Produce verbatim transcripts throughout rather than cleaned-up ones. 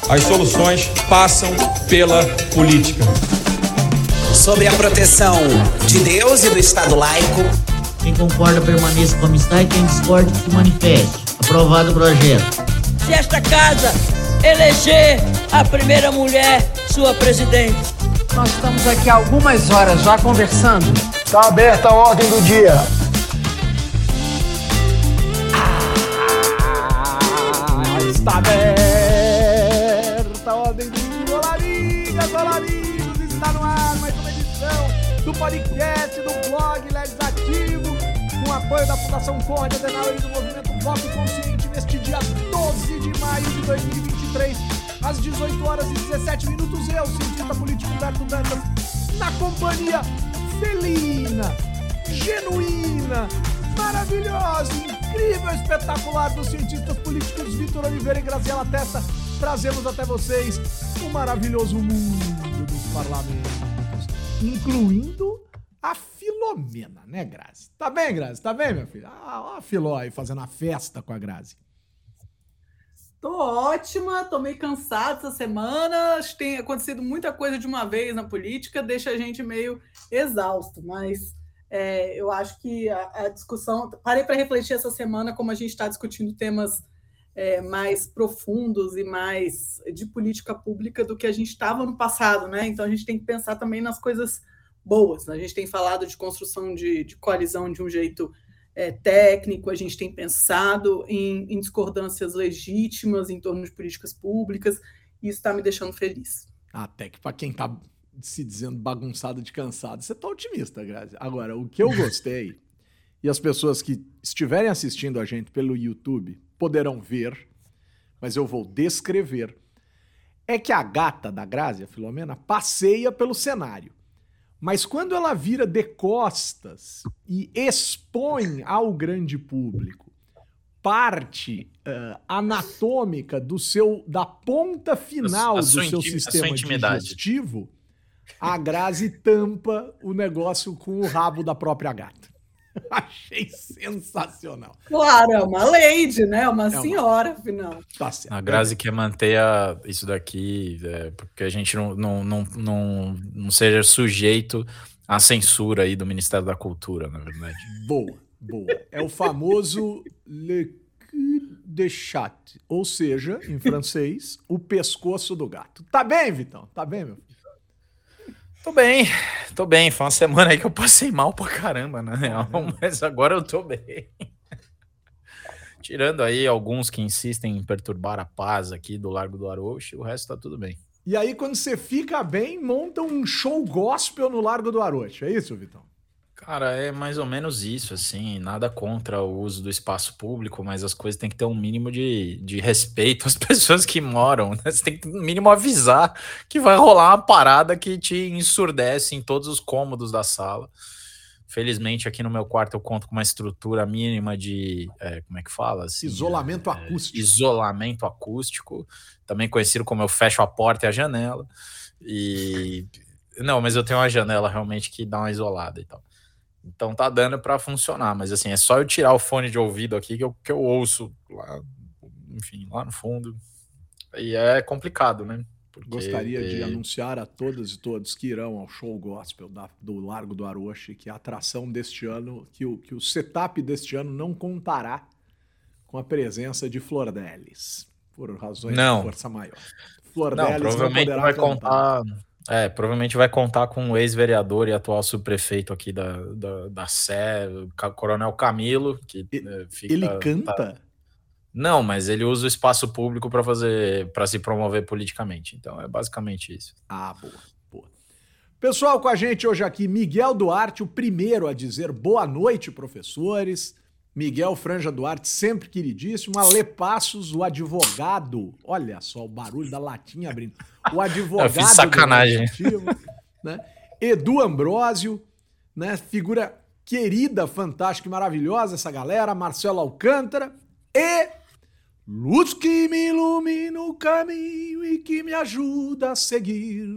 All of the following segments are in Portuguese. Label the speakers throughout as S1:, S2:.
S1: As soluções passam pela política.
S2: Sobre a proteção de Deus e do Estado laico.
S3: Quem concorda permaneça como está e quem discorda se manifeste. Aprovado o projeto.
S4: Se esta casa eleger a primeira mulher sua presidente.
S5: Nós estamos aqui há algumas horas já conversando.
S6: Está aberta a ordem do dia.
S7: Ah, está aberta a ordem do dia. Olá, amigas, olá, amigos. Está no ar mais uma edição do podcast do blog Legislativo, com apoio da Fundação Conrad Adenauer e do Movimento Voto Consciente, neste dia doze de maio de dois mil e vinte e três, às dezoito horas e dezessete minutos, eu, cientista político Humberto Dantas, na companhia felina, genuína, maravilhosa, incrível, espetacular dos cientistas políticos Vitor Oliveira e Graziela Testa, trazemos até vocês o maravilhoso mundo dos parlamentos, incluindo a Filomena, né, Grazi? Tá bem, Grazi? Tá bem, minha filha? Ah, ó a Filó aí fazendo a festa com a Grazi.
S8: Tô ótima, tô meio cansada essa semana, acho que tem acontecido muita coisa de uma vez na política, deixa a gente meio exausto, mas é, eu acho que a, a discussão... Parei para refletir essa semana como a gente está discutindo temas é, mais profundos e mais de política pública do que a gente estava no passado, né? Então a gente tem que pensar também nas coisas boas, né? A gente tem falado de construção de, de coalizão de um jeito É, técnico, a gente tem pensado em, em discordâncias legítimas em torno de políticas públicas, e isso está me deixando feliz.
S7: Até que para quem está se dizendo bagunçado de cansado, você está otimista, Grazi. Agora, o que eu gostei, e as pessoas que estiverem assistindo a gente pelo YouTube poderão ver, mas eu vou descrever, é que a gata da Grazi, a Filomena, passeia pelo cenário. Mas quando ela vira de costas e expõe ao grande público parte uh, anatômica do seu, da ponta final a, a do seu intim, sistema digestivo, a Grazi tampa o negócio com o rabo da própria gata. Achei sensacional.
S8: Claro, é uma lady, né? Uma é senhora, uma... afinal.
S9: Tá certo. A Grazi quer manter a, isso daqui, é, porque a gente não, não, não, não, não seja sujeito à censura aí do Ministério da Cultura, na verdade.
S7: Boa, boa. É o famoso le cul de chat, ou seja, em francês, o pescoço do gato. Tá bem, Vitão? Tá bem, meu filho?
S9: Tô bem, tô bem. Foi uma semana aí que eu passei mal pra caramba, na real, mas agora eu tô bem. Tirando aí alguns que insistem em perturbar a paz aqui do Largo do Arouche, o resto tá tudo bem.
S7: E aí, quando você fica bem, monta um show gospel no Largo do Arouche, é isso, Vitão?
S9: Cara, é mais ou menos isso, assim, nada contra o uso do espaço público, mas as coisas têm que ter um mínimo de, de respeito às pessoas que moram, né? Você tem que, no mínimo, avisar que vai rolar uma parada que te ensurdece em todos os cômodos da sala. Felizmente, aqui no meu quarto eu conto com uma estrutura mínima de, é, como é que fala? Assim,
S7: isolamento
S9: é,
S7: acústico.
S9: É, isolamento acústico, também conhecido como eu fecho a porta e a janela. E... Não, mas eu tenho uma janela realmente que dá uma isolada e tal. Então tá dando pra funcionar, mas assim, é só eu tirar o fone de ouvido aqui que eu, que eu ouço lá, enfim, lá no fundo. E é complicado, né?
S7: Porque... Gostaria de anunciar a todas e todos que irão ao show gospel da, do Largo do Arouche que a atração deste ano, que o, que o setup deste ano não contará com a presença de Flordelis, por razões
S9: não.
S7: de força maior. Flordelis
S9: não, provavelmente não vai contar... É, provavelmente vai contar com o ex-vereador e atual subprefeito aqui da, da, da Sé, o Coronel Camilo, que
S7: e,
S9: é, fica...
S7: Ele canta?
S9: Tá... Não, mas ele usa o espaço público para fazer, para se promover politicamente. Então é basicamente isso.
S7: Ah, boa, boa. Pessoal, com a gente hoje aqui, Miguel Duarte, o primeiro a dizer boa noite, professores. Miguel Franja Duarte, sempre queridíssimo. Ale Passos, o advogado. Olha só o barulho da latinha abrindo. O advogado.
S9: Eu fiz sacanagem.
S7: Né? Edu Ambrósio, né? Figura querida, fantástica e maravilhosa, essa galera. Marcelo Alcântara e luz que me ilumina o caminho e que me ajuda a seguir.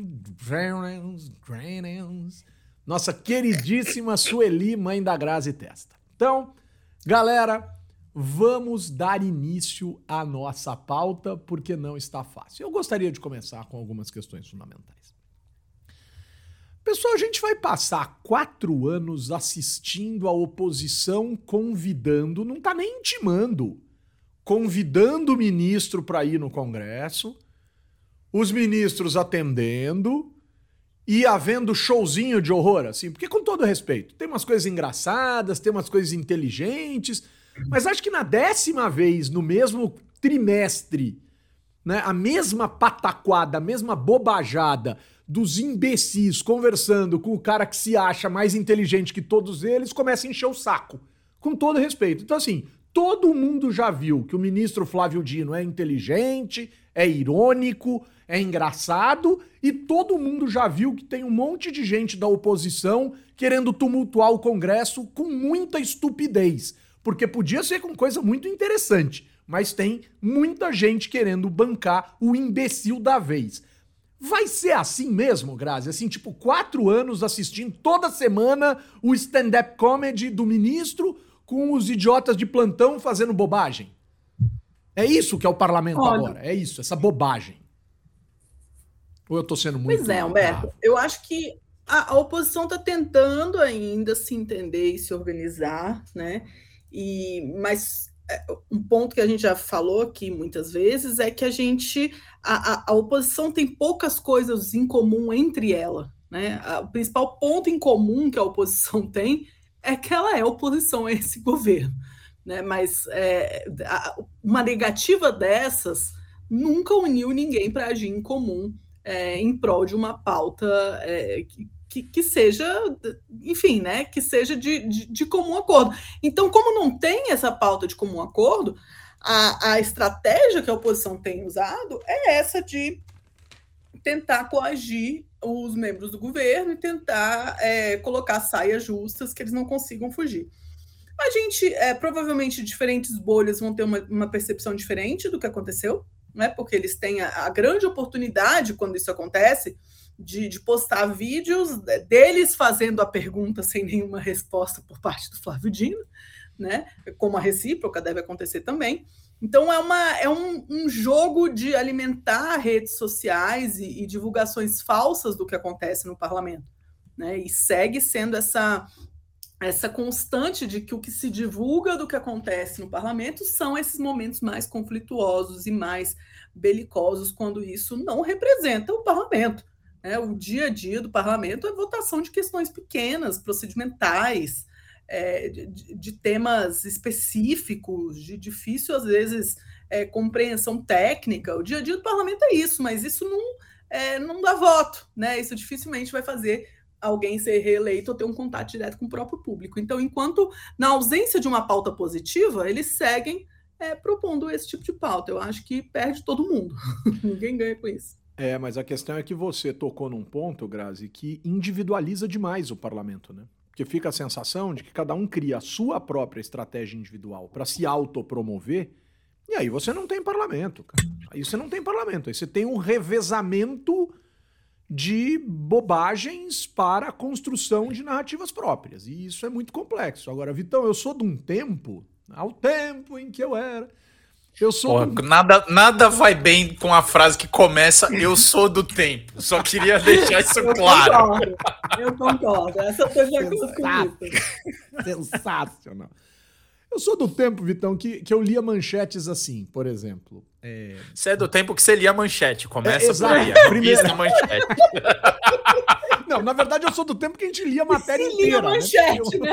S7: Nossa queridíssima Sueli, mãe da Grazi Testa. Então, galera, vamos dar início à nossa pauta, porque não está fácil. Eu gostaria de começar com algumas questões fundamentais. Pessoal, a gente vai passar quatro anos assistindo a oposição convidando, não está nem intimando, convidando o ministro para ir no Congresso, os ministros atendendo e havendo showzinho de horror, assim, porque com todo respeito, tem umas coisas engraçadas, tem umas coisas inteligentes, mas acho que na décima vez, no mesmo trimestre, né, a mesma pataquada, a mesma bobajada dos imbecis conversando com o cara que se acha mais inteligente que todos eles, começa a encher o saco, com todo respeito. Então, assim, todo mundo já viu que o ministro Flávio Dino é inteligente, é irônico, é engraçado, e todo mundo já viu que tem um monte de gente da oposição querendo tumultuar o Congresso com muita estupidez. Porque podia ser com coisa muito interessante, mas tem muita gente querendo bancar o imbecil da vez. Vai ser assim mesmo, Grazi? Assim, tipo, quatro anos assistindo toda semana o stand-up comedy do ministro com os idiotas de plantão fazendo bobagem? É isso que é o parlamento Olha, agora, é isso, essa bobagem. Ou eu tô sendo muito...
S8: Pois é, Humberto, ah. eu acho que a, a oposição tá tentando ainda se entender e se organizar, né? E, mas um ponto que a gente já falou aqui muitas vezes é que a gente, a, a, a oposição tem poucas coisas em comum entre ela, né? O principal ponto em comum que a oposição tem é que ela é oposição a esse governo, né? Mas é, uma negativa dessas nunca uniu ninguém para agir em comum é, em prol de uma pauta é, que Que, que seja, enfim, né, que seja de, de, de comum acordo. Então, como não tem essa pauta de comum acordo, a, a estratégia que a oposição tem usado é essa de tentar coagir os membros do governo e tentar é, colocar saias justas que eles não consigam fugir. A gente, é, provavelmente, diferentes bolhas vão ter uma, uma percepção diferente do que aconteceu, né, porque eles têm a, a grande oportunidade, quando isso acontece, De, de postar vídeos deles fazendo a pergunta sem nenhuma resposta por parte do Flávio Dino, né? Como a recíproca deve acontecer também. Então, é, uma, é um, um jogo de alimentar redes sociais e, e divulgações falsas do que acontece no parlamento, né? E segue sendo essa, essa constante de que o que se divulga do que acontece no parlamento são esses momentos mais conflituosos e mais belicosos, quando isso não representa o parlamento. É, o dia a dia do parlamento é votação de questões pequenas, procedimentais, é, de, de temas específicos, de difícil, às vezes, é, compreensão técnica. O dia a dia do parlamento é isso, mas isso não, é, não dá voto, né? Isso dificilmente vai fazer alguém ser reeleito ou ter um contato direto com o próprio público. Então, enquanto na ausência de uma pauta positiva, eles seguem é, propondo esse tipo de pauta. Eu acho que perde todo mundo. Ninguém ganha com isso.
S7: É, mas a questão é que você tocou num ponto, Grazi, que individualiza demais o parlamento, né? Porque fica a sensação de que cada um cria a sua própria estratégia individual para se autopromover, e aí você não tem parlamento, cara. Aí você não tem parlamento, aí você tem um revezamento de bobagens para a construção de narrativas próprias, e isso é muito complexo. Agora, Vitão, eu sou de um tempo, ao tempo em que eu era... Eu sou
S9: Porra, do... nada, nada vai bem com a frase que começa eu sou do tempo. Só queria deixar isso
S8: eu
S9: claro.
S8: Concordo, eu concordo. Essa foi a coisa que
S7: Sensacional. Eu sou do tempo, Vitão, que, que eu lia manchetes assim, por exemplo. É...
S9: Você é do tempo que você lia manchete. Começa
S7: é,
S9: por aí. A
S7: primeira
S9: manchete.
S7: Não, na verdade eu sou do tempo que a gente lia a matéria
S8: se
S7: inteira.
S8: Lia manchete, né?
S7: né?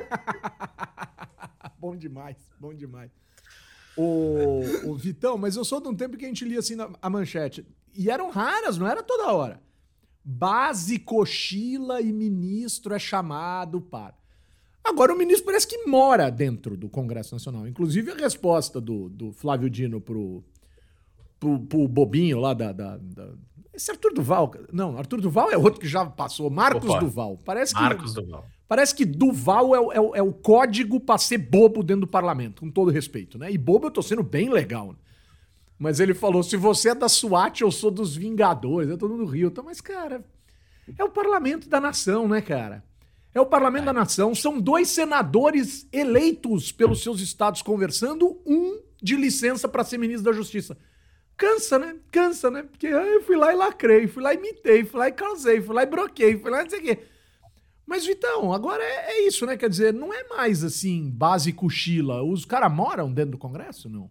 S7: Bom demais, bom demais. O, o Vitão, mas eu sou de um tempo que a gente lia assim a manchete. E eram raras, não era toda hora. Base cochila e ministro é chamado para. Agora o ministro parece que mora dentro do Congresso Nacional. Inclusive a resposta do, do Flávio Dino pro, pro, pro bobinho lá da, da, da... Esse Arthur Duval. Não, Arthur Duval é outro que já passou. Marcos Opa. Duval. Parece que,
S9: Marcos Duval.
S7: Parece que Duval é o, é o, é o código para ser bobo dentro do parlamento, com todo respeito, né? E bobo eu tô sendo bem legal, né? Mas ele falou, se você é da SWAT, eu sou dos Vingadores. Eu tô no Rio. Mas, cara, é o parlamento da nação, né, cara? É o Parlamento é. da Nação, são dois senadores eleitos pelos seus estados conversando, um de licença para ser ministro da Justiça. Cansa, né? Cansa, né? Porque ah, eu fui lá e lacrei, fui lá e imitei, fui lá e causei, fui lá e broquei, fui lá e não sei o quê. Mas, Vitão, agora é, é isso, né? Quer dizer, não é mais assim, base cochila. Os caras moram dentro do Congresso, não?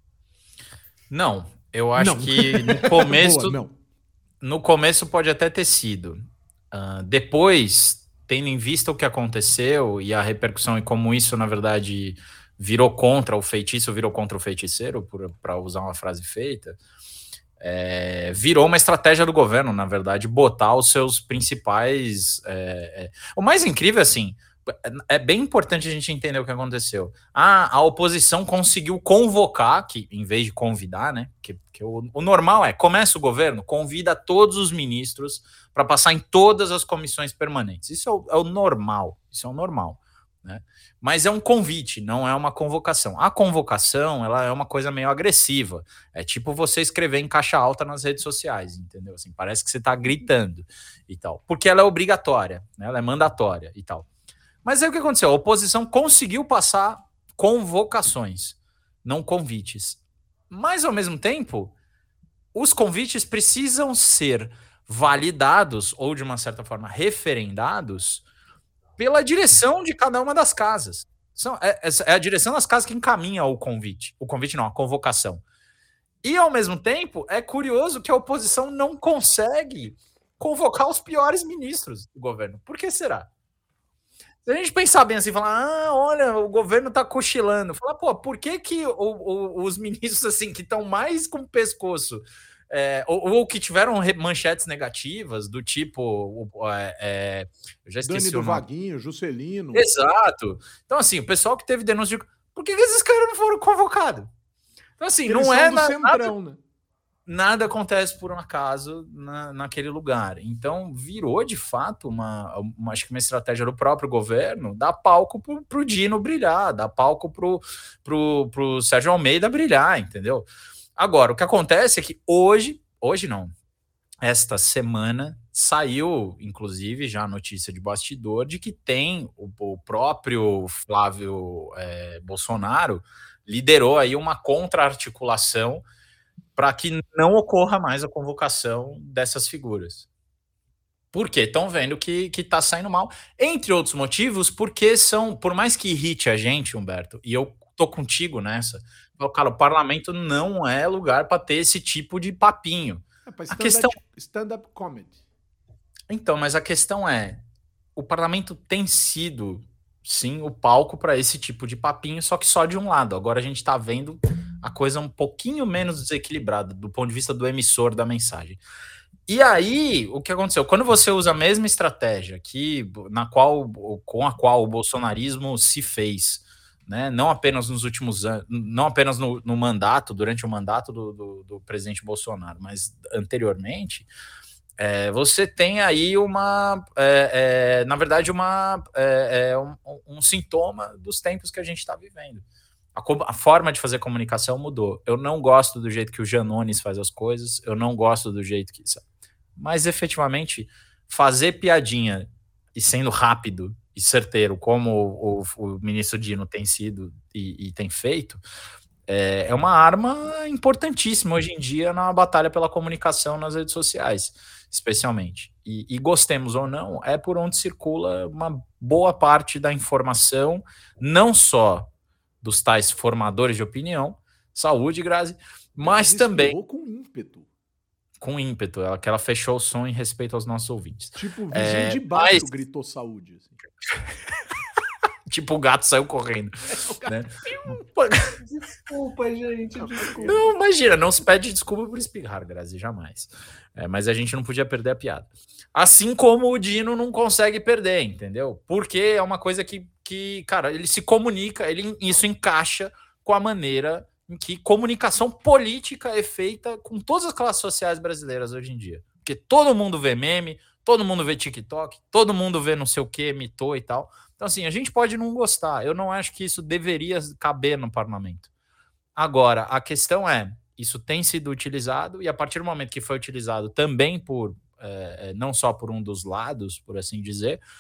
S9: Não, eu acho
S7: não.
S9: que no começo...
S7: Boa, não.
S9: No começo pode até ter sido. Uh, depois, tendo em vista o que aconteceu e a repercussão e como isso, na verdade, virou contra o feitiço, virou contra o feiticeiro, para usar uma frase feita, é, virou uma estratégia do governo, na verdade, botar os seus principais... É, é. O mais incrível, assim, é bem importante a gente entender o que aconteceu. Ah, a oposição conseguiu convocar, que em vez de convidar, né? Que, que o, o normal é, começa o governo, convida todos os ministros para passar em todas as comissões permanentes. Isso é o, é o normal, isso é o normal, né? Mas é um convite, não é uma convocação. A convocação, ela é uma coisa meio agressiva. É tipo você escrever em caixa alta nas redes sociais, entendeu? Assim, parece que você está gritando e tal. Porque ela é obrigatória, né? Ela é mandatória e tal. Mas aí o que aconteceu? A oposição conseguiu passar convocações, não convites. Mas, ao mesmo tempo, os convites precisam ser validados ou, de uma certa forma, referendados pela direção de cada uma das casas. São, é, é a direção das casas que encaminha o convite. O convite não, a convocação. E, ao mesmo tempo, é curioso que a oposição não consegue convocar os piores ministros do governo. Por que será? Se a gente pensar bem assim, falar, ah, olha, o governo tá cochilando. Falar, pô, por que que o, o, os ministros, assim, que estão mais com o pescoço, é, ou, ou que tiveram manchetes negativas, do tipo, é, é, eu já esqueci
S7: Dani do
S9: o nome.
S7: Vaguinho, Juscelino.
S9: Exato. Então, assim, o pessoal que teve denúncia de... Por que que esses caras não foram convocados? Então, assim,
S7: Eles
S9: não é...
S7: do
S9: Na,
S7: centrão,
S9: nada...
S7: né?
S9: Nada acontece por um acaso na, naquele lugar. Então, virou, de fato, uma, uma, acho que uma estratégia do próprio governo dar palco pro, pro Dino brilhar, dar palco pro, pro, pro Sérgio Almeida brilhar, entendeu? Agora, o que acontece é que hoje, hoje não, esta semana, saiu, inclusive, já a notícia de bastidor de que tem o, o próprio Flávio é, Bolsonaro liderou aí uma contra-articulação para que não ocorra mais a convocação dessas figuras. Por quê? Estão vendo que está saindo mal. Entre outros motivos, porque são, por mais que irrite a gente, Humberto, e eu tô contigo nessa, cara, o parlamento não é lugar para ter esse tipo de papinho.
S7: É para
S9: a questão...
S7: stand-up comedy.
S9: Então, mas a questão é, o parlamento tem sido, sim, o palco para esse tipo de papinho, só que só de um lado. Agora a gente está vendo a coisa um pouquinho menos desequilibrada do ponto de vista do emissor da mensagem. E aí, o que aconteceu? Quando você usa a mesma estratégia que, na qual, com a qual o bolsonarismo se fez, né, não apenas nos últimos anos, não apenas no, no mandato, durante o mandato do, do, do presidente Bolsonaro, mas anteriormente, é, você tem aí uma, é, é, na verdade, uma, é, é, um, um sintoma dos tempos que a gente está vivendo. A, a forma de fazer comunicação mudou. Eu não gosto do jeito que o Janones faz as coisas, eu não gosto do jeito que... Mas, efetivamente, fazer piadinha e sendo rápido e certeiro, como o, o, o ministro Dino tem sido e, e tem feito, é, é uma arma importantíssima hoje em dia na batalha pela comunicação nas redes sociais, especialmente. E, e gostemos ou não, é por onde circula uma boa parte da informação, não só dos tais formadores de opinião, saúde, Grazi, mas também...
S7: com ímpeto.
S9: Com ímpeto, ela, que ela fechou o som em respeito aos nossos ouvintes.
S7: Tipo, o vizinho
S9: é,
S7: de baixo
S9: mas...
S7: gritou saúde. Assim.
S9: Tipo, o gato saiu correndo. É, né?
S8: Desculpa, gente, desculpa.
S9: Não, imagina, não se pede desculpa por espirrar, Grazi, jamais. É, mas a gente não podia perder a piada. Assim como o Dino não consegue perder, entendeu? Porque é uma coisa que, que cara, ele se comunica, ele, isso encaixa com a maneira em que comunicação política é feita com todas as classes sociais brasileiras hoje em dia. Porque todo mundo vê meme, todo mundo vê TikTok, todo mundo vê não sei o que, mitou e tal. Então, assim, a gente pode não gostar. Eu não acho que isso deveria caber no parlamento. Agora, a questão é, isso tem sido utilizado, e a partir do momento que foi utilizado também por, é, não só por um dos lados, por assim dizer,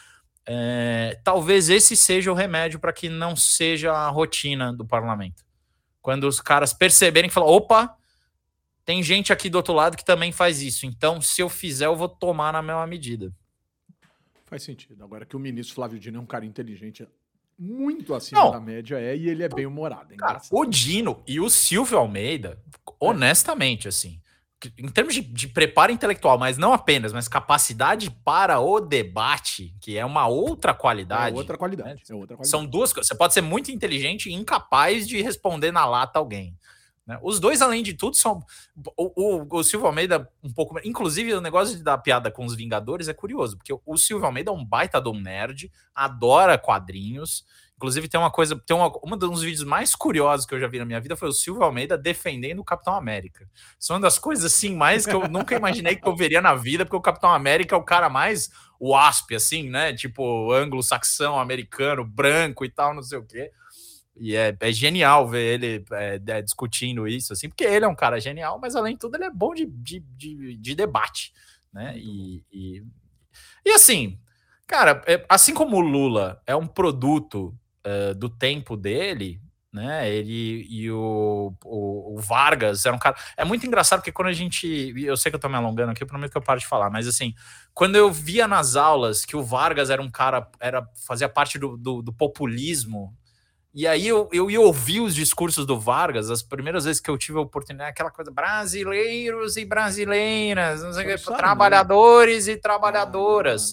S9: é, talvez esse seja o remédio para que não seja a rotina do parlamento. Quando os caras perceberem que falam, opa, tem gente aqui do outro lado que também faz isso, então se eu fizer eu vou tomar na mesma medida.
S7: Faz sentido. Agora que o ministro Flávio Dino é um cara inteligente, muito acima não. da média é, e ele é bem humorado. É
S9: cara, o Dino e o Silvio Almeida, honestamente, assim, em termos de, de preparo intelectual, mas não apenas, mas capacidade para o debate, que é uma outra qualidade.
S7: É outra qualidade. Né? É outra qualidade.
S9: São duas coisas. Você pode ser muito inteligente e incapaz de responder na lata alguém. Né? Os dois, além de tudo, são... O, o, o Silvio Almeida, um pouco... Inclusive, o negócio de dar piada com os Vingadores é curioso, porque o, o Silvio Almeida é um baita de um nerd, adora quadrinhos. Inclusive, tem uma coisa... Tem uma, um dos vídeos mais curiosos que eu já vi na minha vida foi o Silvio Almeida defendendo o Capitão América. São uma das coisas, assim, mais que eu nunca imaginei que eu veria na vida, porque o Capitão América é o cara mais wasp, assim, né? Tipo, anglo-saxão, americano, branco e tal, não sei o quê. E é, é genial ver ele é, é, discutindo isso, assim, porque ele é um cara genial, mas além de tudo ele é bom de, de, de, de debate, né? E, e, e assim, cara, é, assim como o Lula é um produto uh, do tempo dele, né? Ele e o, o, o Vargas era um cara... É muito engraçado porque quando a gente... Eu sei que eu tô me alongando aqui, eu prometo que eu paro de falar, mas assim, quando eu via nas aulas que o Vargas era um cara, era, fazia parte do, do, do populismo. E aí eu, eu ia ouvir os discursos do Vargas, as primeiras vezes que eu tive a oportunidade, aquela coisa, brasileiros e brasileiras, não sei o que, trabalhadores e trabalhadoras.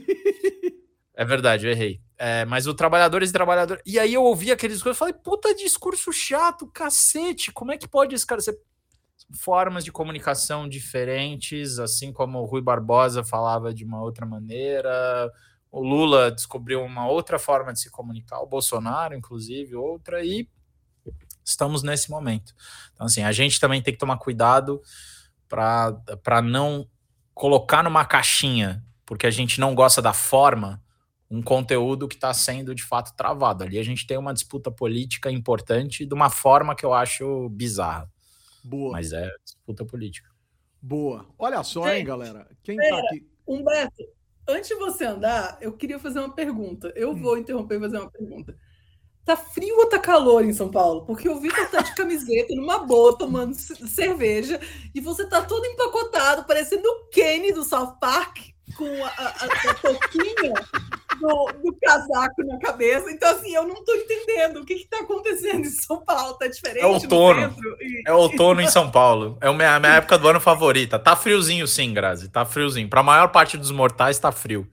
S9: É verdade, eu errei. É, mas o trabalhadores e trabalhadoras... E aí eu ouvi aqueles discursos e falei, puta discurso chato, cacete, como é que pode esse cara ser... Formas de comunicação diferentes, assim como o Rui Barbosa falava de uma outra maneira... O Lula descobriu uma outra forma de se comunicar, o Bolsonaro, inclusive, outra, e estamos nesse momento. Então, assim, a gente também tem que tomar cuidado para não colocar numa caixinha, porque a gente não gosta da forma, um conteúdo que está sendo, de fato, travado. Ali a gente tem uma disputa política importante de uma forma que eu acho bizarra.
S7: Boa.
S9: Mas é disputa política.
S7: Boa. Olha só, hein, galera. Quem tá aqui...
S8: Humberto, antes de você andar, eu queria fazer uma pergunta. Eu hum. vou interromper e fazer uma pergunta. Tá frio ou tá calor em São Paulo? Porque o Vitor tá de camiseta, numa boa, tomando cerveja, e você tá todo empacotado, parecendo o Kenny do South Park, com a, a, a touquinha do, do casaco na cabeça. Então, assim, eu não tô entendendo o que que tá acontecendo em São Paulo. Tá diferente?
S9: É outono. E... É outono em São Paulo. É a minha, a minha época do ano favorita. Tá friozinho sim, Grazi. Tá friozinho. Pra maior parte dos mortais, tá frio.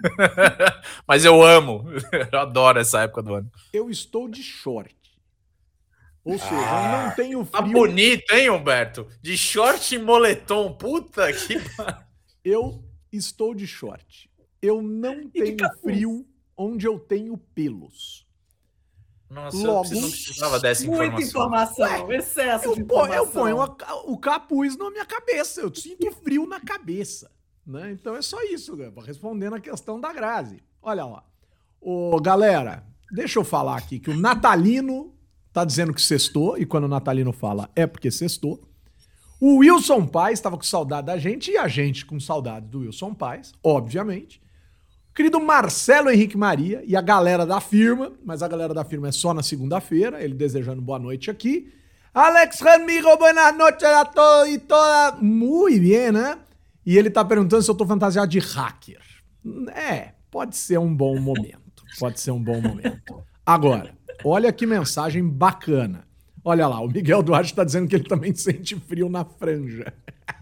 S9: Mas eu amo. Eu adoro essa época do ano.
S7: Eu estou de short. Ou seja, ah, eu não tenho frio.
S9: Tá bonito, hein, Humberto? De short e moletom. Puta que...
S7: Eu estou de short. Eu não tenho frio onde eu tenho pelos.
S9: Nossa, Logo, eu não precisava dessa informação.
S8: Muita informação, Ué, excesso
S7: eu
S8: de
S7: informação.
S8: informação.
S7: Eu ponho a, o capuz na minha cabeça. Eu sinto frio na cabeça. Né? Então é só isso, respondendo a questão da Grazi. Olha lá. Ô, galera, deixa eu falar aqui que o Natalino tá dizendo que sextou, e quando o Natalino fala é porque sextou. O Wilson Paes estava com saudade da gente, e a gente com saudade do Wilson Paes, obviamente. O querido Marcelo Henrique Maria e a galera da firma, mas a galera da firma é só na segunda-feira, ele desejando boa noite aqui. Alex Ramiro, buenas noches a todos e todas. Muito bem, né? E ele tá perguntando se eu tô fantasiado de hacker. É, pode ser um bom momento. Pode ser um bom momento. Agora, olha que mensagem bacana. Olha lá, o Miguel Duarte tá dizendo que ele também sente frio na franja.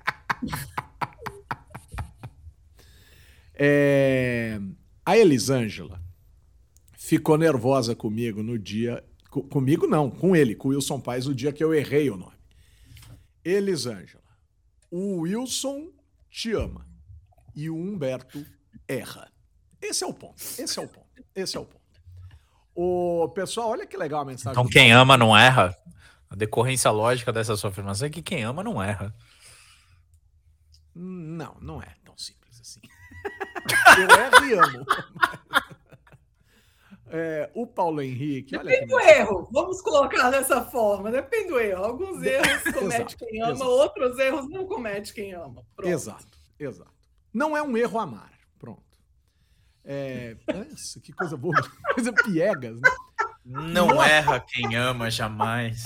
S7: É... A Elisângela ficou nervosa comigo no dia... Comigo não, com ele, com o Wilson Paes, o dia que eu errei o nome. Elisângela, o Wilson... te ama. E o Humberto erra. Esse é o ponto. Esse é o ponto. Esse é o ponto. O pessoal, olha que legal a mensagem.
S9: Então quem ama não erra? A decorrência lógica dessa sua afirmação é que quem ama não erra.
S7: Não, não é tão simples assim. Eu erro e amo. É, o Paulo Henrique...
S8: Depende do erro. Vamos colocar dessa forma. Depende do erro. Alguns erros comete
S7: exato,
S8: quem ama,
S7: exato.
S8: outros erros não comete quem ama. Pronto.
S7: Exato, exato. Não é um erro amar. Pronto. É, nossa, que coisa boa, coisa piegas, né?
S9: Não Nossa. Erra quem ama jamais.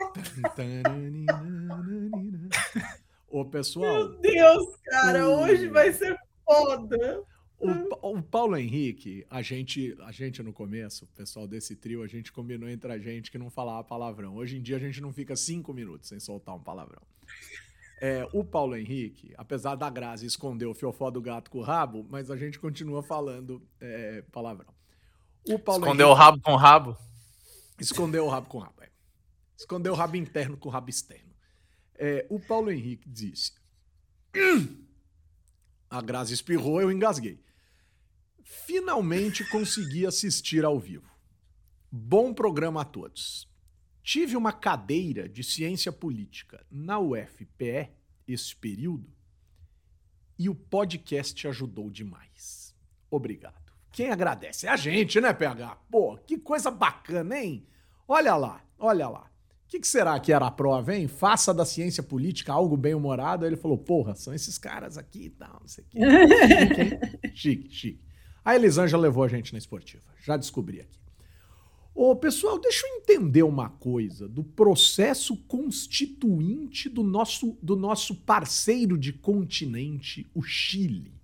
S7: Ô, pessoal.
S8: Meu Deus, cara, o... hoje vai ser foda.
S7: O, o Paulo Henrique, a gente, a gente no começo, o pessoal desse trio, a gente combinou entre a gente que não falava palavrão. Hoje em dia a gente não fica cinco minutos sem soltar um palavrão. É, o Paulo Henrique, apesar da Grazi esconder o fiofó do gato com o rabo, mas a gente continua falando é, palavrão. O Paulo
S9: Escondeu
S7: Henrique,
S9: o rabo com o rabo?
S7: Escondeu o rabo com o rabo, é. Escondeu o rabo interno com o rabo externo. É, o Paulo Henrique disse... Hum! A Grazi espirrou, eu engasguei. Finalmente consegui assistir ao vivo. Bom programa a todos. Tive uma cadeira de ciência política na U F P E esse período e o podcast ajudou demais. Obrigado. Quem agradece? É a gente, né, P H? Pô, que coisa bacana, hein? Olha lá, olha lá. O que, que será que era a prova, hein? Faça da ciência política algo bem-humorado. Aí ele falou, porra, são esses caras aqui e tal, não sei o quê. Chique, hein? Chique, chique. A Elisângela levou a gente na esportiva. Já descobri aqui. Ô, pessoal, deixa eu entender uma coisa do processo constituinte do nosso, do nosso parceiro de continente, o Chile.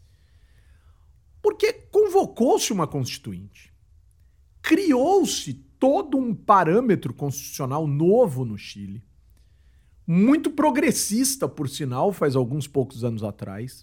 S7: Porque convocou-se uma constituinte, criou-se todo um parâmetro constitucional novo no Chile, muito progressista, por sinal, faz alguns poucos anos atrás.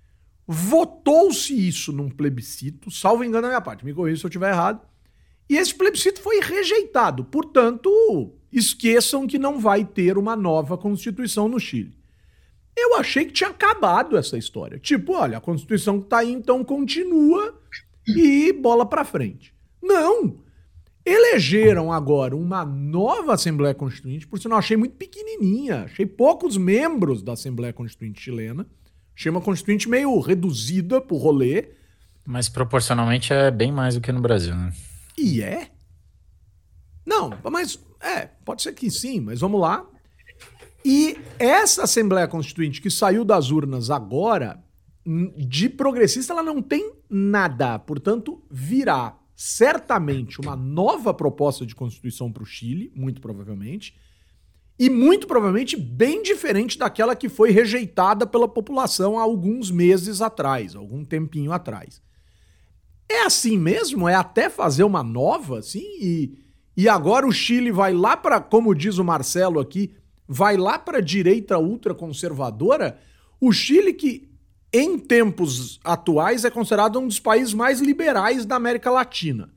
S7: Votou-se isso num plebiscito, salvo engano da minha parte, me corrija se eu estiver errado, e esse plebiscito foi rejeitado. Portanto, esqueçam que não vai ter uma nova Constituição no Chile. Eu achei que tinha acabado essa história. Tipo, olha, a Constituição que tá aí, então continua e bola pra frente. Não! Elegeram agora uma nova Assembleia Constituinte, por sinal, achei muito pequenininha, achei poucos membros da Assembleia Constituinte chilena, achei uma Constituinte meio reduzida pro rolê.
S9: Mas proporcionalmente é bem mais do que no Brasil, né?
S7: E é? Não, mas é, pode ser que sim, mas vamos lá. E essa Assembleia Constituinte que saiu das urnas agora, de progressista, ela não tem nada. Portanto, virá certamente uma nova proposta de Constituição para o Chile, muito provavelmente, e muito provavelmente bem diferente daquela que foi rejeitada pela população há alguns meses atrás, algum tempinho atrás. É assim mesmo? É até fazer uma nova, assim? E, e agora o Chile vai lá para, como diz o Marcelo aqui, vai lá para a direita ultraconservadora? O Chile que, em tempos atuais, é considerado um dos países mais liberais da América Latina.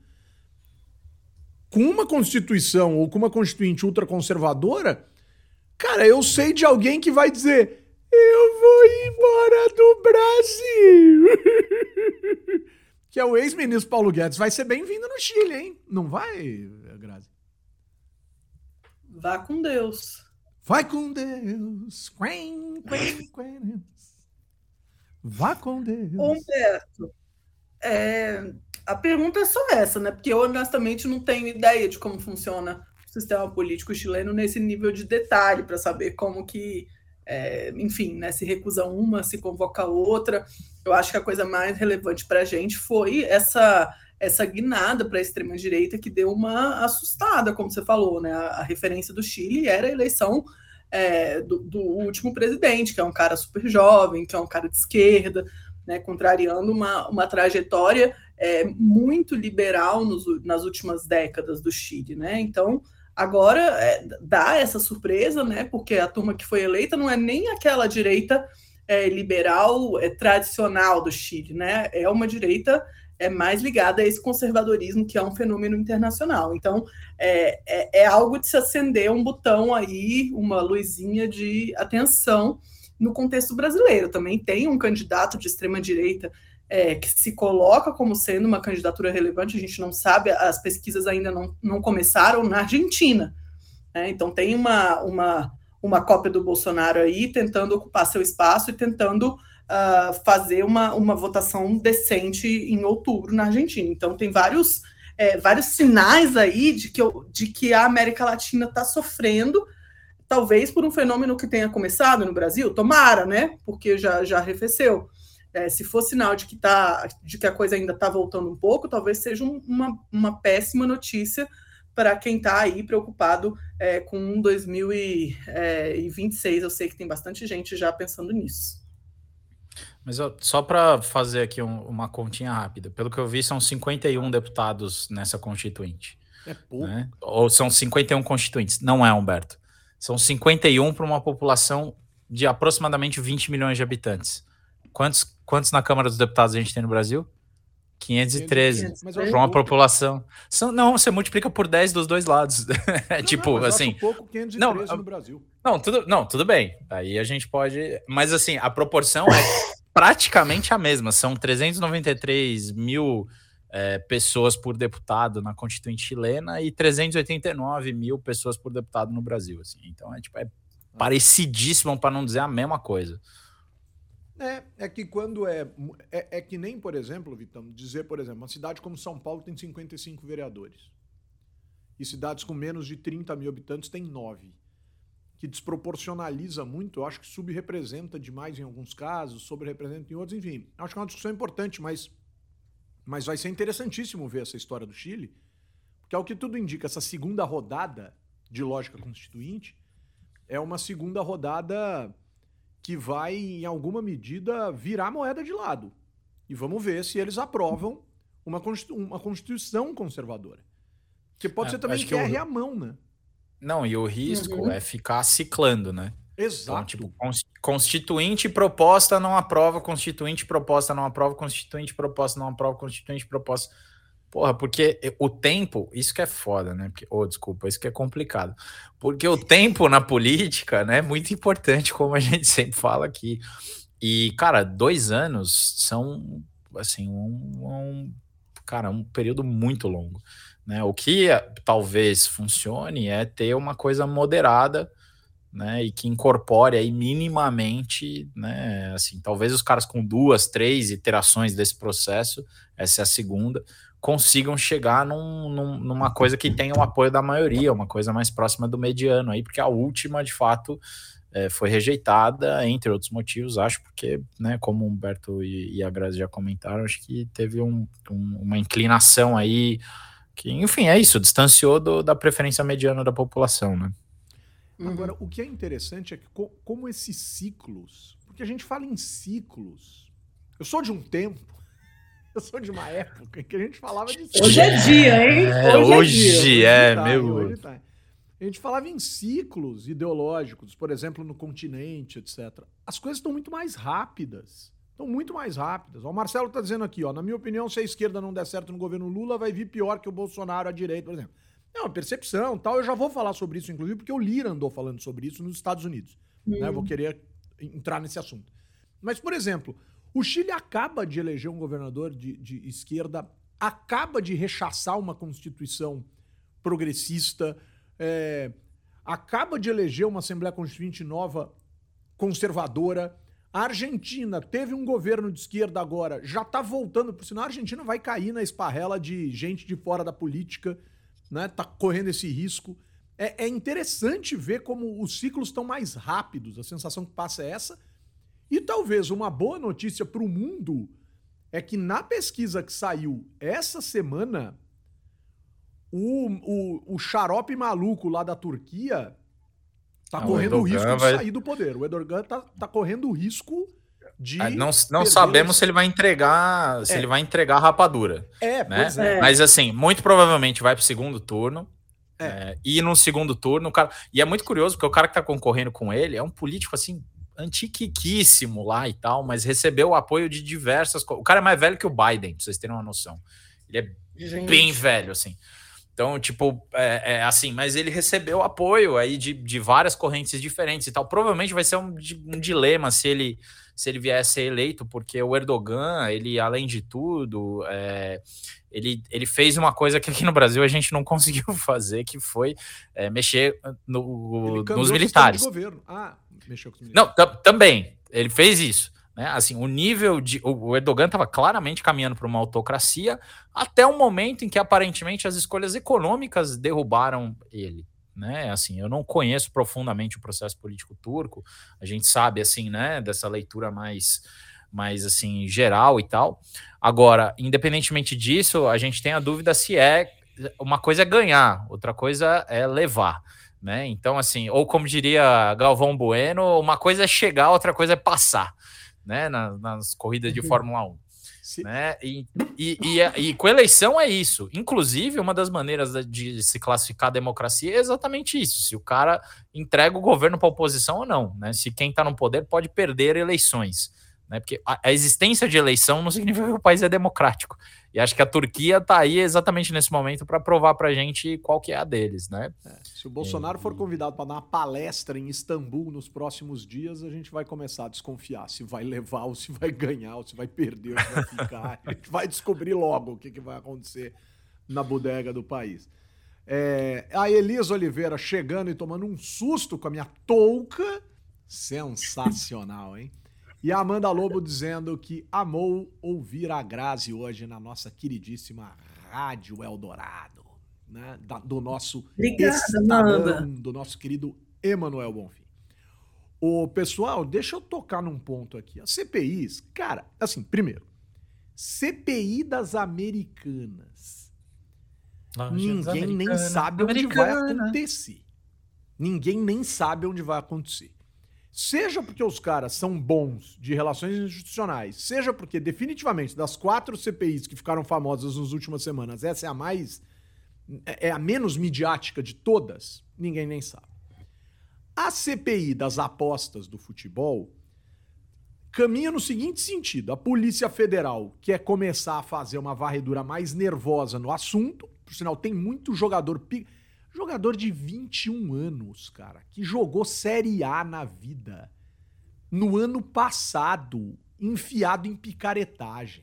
S7: Com uma constituição ou com uma constituinte ultraconservadora, cara, eu sei de alguém que vai dizer, eu vou embora do Brasil. Que é o ex-ministro Paulo Guedes. Vai ser bem-vindo no Chile, hein? Não vai, Grazi?
S8: Vá com Deus.
S7: Vai com Deus. Quen, quen, quen. Vá com Deus.
S8: Humberto, é, a pergunta é só essa, né? Porque eu, honestamente, não tenho ideia de como funciona o sistema político chileno nesse nível de detalhe, para saber como que, é, enfim, né, se recusa uma, se convoca outra. Eu acho que a coisa mais relevante para a gente foi essa, essa guinada para a extrema-direita que deu uma assustada, como você falou, né? A, a referência do Chile era a eleição é, do, do último presidente, que é um cara super jovem, que é um cara de esquerda, né, contrariando uma, uma trajetória é, muito liberal nos, nas últimas décadas do Chile, né? Então, agora é, dá essa surpresa, né? Porque a turma que foi eleita não é nem aquela direita É, liberal é, tradicional do Chile, né? É uma direita é, mais ligada a esse conservadorismo que é um fenômeno internacional. Então, é, é, é algo de se acender um botão aí, uma luzinha de atenção no contexto brasileiro. Também tem um candidato de extrema-direita é, que se coloca como sendo uma candidatura relevante, a gente não sabe, as pesquisas ainda não, não começaram na Argentina, né? Então, tem uma... uma uma cópia do Bolsonaro aí, tentando ocupar seu espaço e tentando uh, fazer uma, uma votação decente em outubro na Argentina. Então, tem vários, é, vários sinais aí de que, eu, de que a América Latina está sofrendo, talvez por um fenômeno que tenha começado no Brasil, tomara, né? Porque já, já arrefeceu. é, se for sinal de que, tá, de que a coisa ainda está voltando um pouco, talvez seja um, uma, uma péssima notícia para quem está aí preocupado é, com dois mil e vinte e seis. Eu sei que tem bastante gente já pensando nisso.
S9: Mas ó, só para fazer aqui um, uma continha rápida, pelo que eu vi, são cinquenta e um deputados nessa constituinte.
S7: É pouco.
S9: Né? Ou são cinquenta e um constituintes. Não é, Humberto. São cinquenta e um para uma população de aproximadamente vinte milhões de habitantes. Quantos, quantos na Câmara dos Deputados a gente tem no Brasil? quinhentos e treze. Para uma população. São, não, você multiplica por dez dos dois lados. É tipo,
S7: não, mas
S9: assim.
S7: acho pouco quinhentos e treze não, no Brasil.
S9: Não tudo, não, tudo bem. Aí a gente pode. Mas assim, a proporção é praticamente a mesma. São trezentos e noventa e três mil é, pessoas por deputado na Constituinte chilena e trezentos e oitenta e nove mil pessoas por deputado no Brasil. Assim. Então é, tipo, é parecidíssimo, para não dizer a mesma coisa.
S7: É, é que quando é, é... É que nem, por exemplo, Vitão, dizer, por exemplo, uma cidade como São Paulo tem cinquenta e cinco vereadores. E cidades com menos de trinta mil habitantes tem nove. Que desproporcionaliza muito, eu acho que subrepresenta demais em alguns casos, sobrerepresenta em outros, enfim. Acho que é uma discussão importante, mas, mas vai ser interessantíssimo ver essa história do Chile, porque ao que tudo indica, essa segunda rodada de lógica constituinte é uma segunda rodada que vai, em alguma medida, virar moeda de lado. E vamos ver se eles aprovam uma, constitu- uma Constituição conservadora. Que pode é, ser também que erre eu... a mão, né?
S9: Não, e o risco uhum. é ficar ciclando, né?
S7: Exato.
S9: Então, tipo, constituinte proposta não aprova, constituinte proposta não aprova, constituinte proposta não aprova, constituinte proposta... Porra, porque o tempo, isso que é foda, né? Porque, oh, desculpa, isso que é complicado. Porque o tempo na política, né, é muito importante, como a gente sempre fala aqui. E, cara, dois anos são, assim, um, um cara, um período muito longo. Né? O que talvez funcione é ter uma coisa moderada, né, e que incorpore aí minimamente, né, assim, talvez os caras com duas, três iterações desse processo, essa é a segunda, consigam chegar num, num, numa coisa que tenha o apoio da maioria, uma coisa mais próxima do mediano aí, porque a última, de fato, é, foi rejeitada, entre outros motivos, acho, porque, né, como o Humberto e, e a Grazi já comentaram, acho que teve um, um, uma inclinação aí que, enfim, é isso, distanciou do, da preferência mediana da população, né?
S7: Agora, o que é interessante é que co- como esses ciclos, porque a gente fala em ciclos, eu sou de um tempo, eu sou de uma época que a gente falava de ciclos.
S8: Hoje é dia, hein?
S9: É, hoje, hoje é,
S7: tá,
S9: meu...
S7: Hoje tá. A gente falava em ciclos ideológicos, por exemplo, no continente, etcétera. As coisas estão muito mais rápidas. Estão muito mais rápidas. O Marcelo está dizendo aqui, ó, na minha opinião, se a esquerda não der certo no governo Lula, vai vir pior que o Bolsonaro à direita, por exemplo. É uma percepção, tal. Eu já vou falar sobre isso, inclusive, porque o Lira andou falando sobre isso nos Estados Unidos. Uhum. Né? Eu vou querer entrar nesse assunto. Mas, por exemplo, o Chile acaba de eleger um governador de, de esquerda, acaba de rechaçar uma constituição progressista, é, acaba de eleger uma Assembleia Constituinte nova, conservadora. A Argentina teve um governo de esquerda agora, já está voltando, por sinal a Argentina vai cair na esparrela de gente de fora da política, né? Tá correndo esse risco. É, é interessante ver como os ciclos estão mais rápidos, a sensação que passa é essa. E talvez uma boa notícia para o mundo é que na pesquisa que saiu essa semana, o, o, o xarope maluco lá da Turquia tá ah, correndo o, o risco de vai... sair do poder. O Erdogan tá, tá correndo o risco de...
S9: Ah, não não sabemos esse... se ele vai entregar se é. ele vai entregar a rapadura.
S7: É,
S9: né?
S7: pois é.
S9: Mas assim, muito provavelmente vai pro segundo turno.
S7: É.
S9: É, e no segundo turno, o cara... E é muito curioso, porque o cara que tá concorrendo com ele é um político, assim, antiquíssimo lá e tal, mas recebeu o apoio de diversas... O cara é mais velho que o Biden, pra vocês terem uma noção. Ele é Gente. bem velho, assim. Então, tipo, é, é assim, mas ele recebeu apoio aí de, de várias correntes diferentes e tal. Provavelmente vai ser um, um dilema se ele, se ele vier a ser eleito, porque o Erdogan, ele, além de tudo, é, ele, ele fez uma coisa que aqui no Brasil a gente não conseguiu fazer, que foi é, mexer no, nos militares.
S7: De governo. Ah, mexeu com os
S9: militares. Não, t- também, ele fez isso. Né? Assim, o nível de... O Erdogan estava claramente caminhando para uma autocracia até o momento em que, aparentemente, as escolhas econômicas derrubaram ele. Né? Assim, eu não conheço profundamente o processo político turco. A gente sabe, assim, né, dessa leitura mais, mais assim, geral e tal. Agora, independentemente disso, a gente tem a dúvida se é uma coisa é ganhar, outra coisa é levar, né? Então, assim, ou como diria Galvão Bueno, uma coisa é chegar, outra coisa é passar, né? Nas, nas corridas de Fórmula um. Né? E, e, e, e com eleição é isso. Inclusive, uma das maneiras de se classificar a democracia é exatamente isso: se o cara entrega o governo para a oposição ou não, né? Se quem está no poder pode perder eleições, né? Porque a, a existência de eleição não significa que o país é democrático. E acho que a Turquia está aí exatamente nesse momento para provar para a gente qual que é a deles, né?
S7: É, se o Bolsonaro é, for convidado para dar uma palestra em Istambul nos próximos dias, a gente vai começar a desconfiar se vai levar, ou se vai ganhar, ou se vai perder, ou se vai ficar. A gente vai descobrir logo o que, que vai acontecer na bodega do país. É, a Elisa Oliveira chegando e tomando um susto com a minha touca. Sensacional, hein? E a Amanda Lobo dizendo que amou ouvir a Grazi hoje na nossa queridíssima Rádio Eldorado, né? Da, do nosso
S8: Obrigada,
S7: Estadão,
S8: Amanda.
S7: do nosso querido Emanuel Bonfim. Ô, pessoal, deixa eu tocar num ponto aqui. As C P Is, cara, assim, primeiro, C P I das Americanas. Ninguém Americana, nem sabe onde Americana. vai acontecer. Ninguém nem sabe onde vai acontecer. Seja porque os caras são bons de relações institucionais, seja porque definitivamente das quatro C P Is que ficaram famosas nas últimas semanas, essa é a mais, é a menos midiática de todas, ninguém nem sabe. A C P I das apostas do futebol caminha no seguinte sentido: a Polícia Federal quer começar a fazer uma varredura mais nervosa no assunto, por sinal tem muito jogador... Jogador de vinte e um anos, cara, que jogou Série A na vida, no ano passado, enfiado em picaretagem.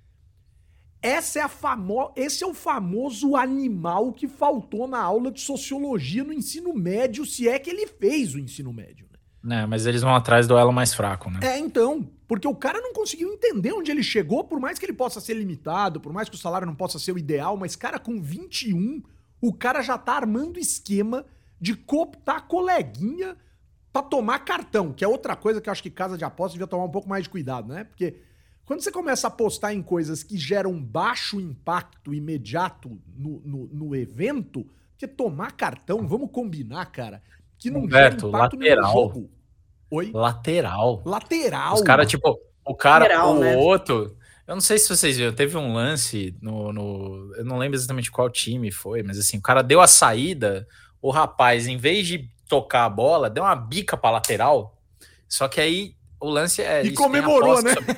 S7: Essa é a famo... Esse é o famoso animal que faltou na aula de sociologia no ensino médio, se é que ele fez o ensino médio, né?
S9: É, mas eles vão atrás do elo mais fraco, né?
S7: É, então, porque o cara não conseguiu entender onde ele chegou, por mais que ele possa ser limitado, por mais que o salário não possa ser o ideal, mas, cara, com vinte e um... o cara já tá armando esquema de cooptar coleguinha pra tomar cartão, que é outra coisa que eu acho que casa de aposta devia tomar um pouco mais de cuidado, né? Porque quando você começa a apostar em coisas que geram baixo impacto imediato no, no, no evento, porque tomar cartão, vamos combinar, cara, que não
S9: Humberto,
S7: gera impacto
S9: lateral.
S7: no jogo. Oi?
S9: Lateral.
S7: Lateral.
S9: Os caras, tipo, o cara,
S8: Lateral,
S9: o
S8: né?
S9: outro... Eu não sei se vocês viram, teve um lance no, no... Eu não lembro exatamente qual time foi, mas assim, o cara deu a saída, o rapaz, em vez de tocar a bola, deu uma bica pra lateral, só que aí o lance é...
S7: E
S9: isso,
S7: comemorou,
S9: tem aposta,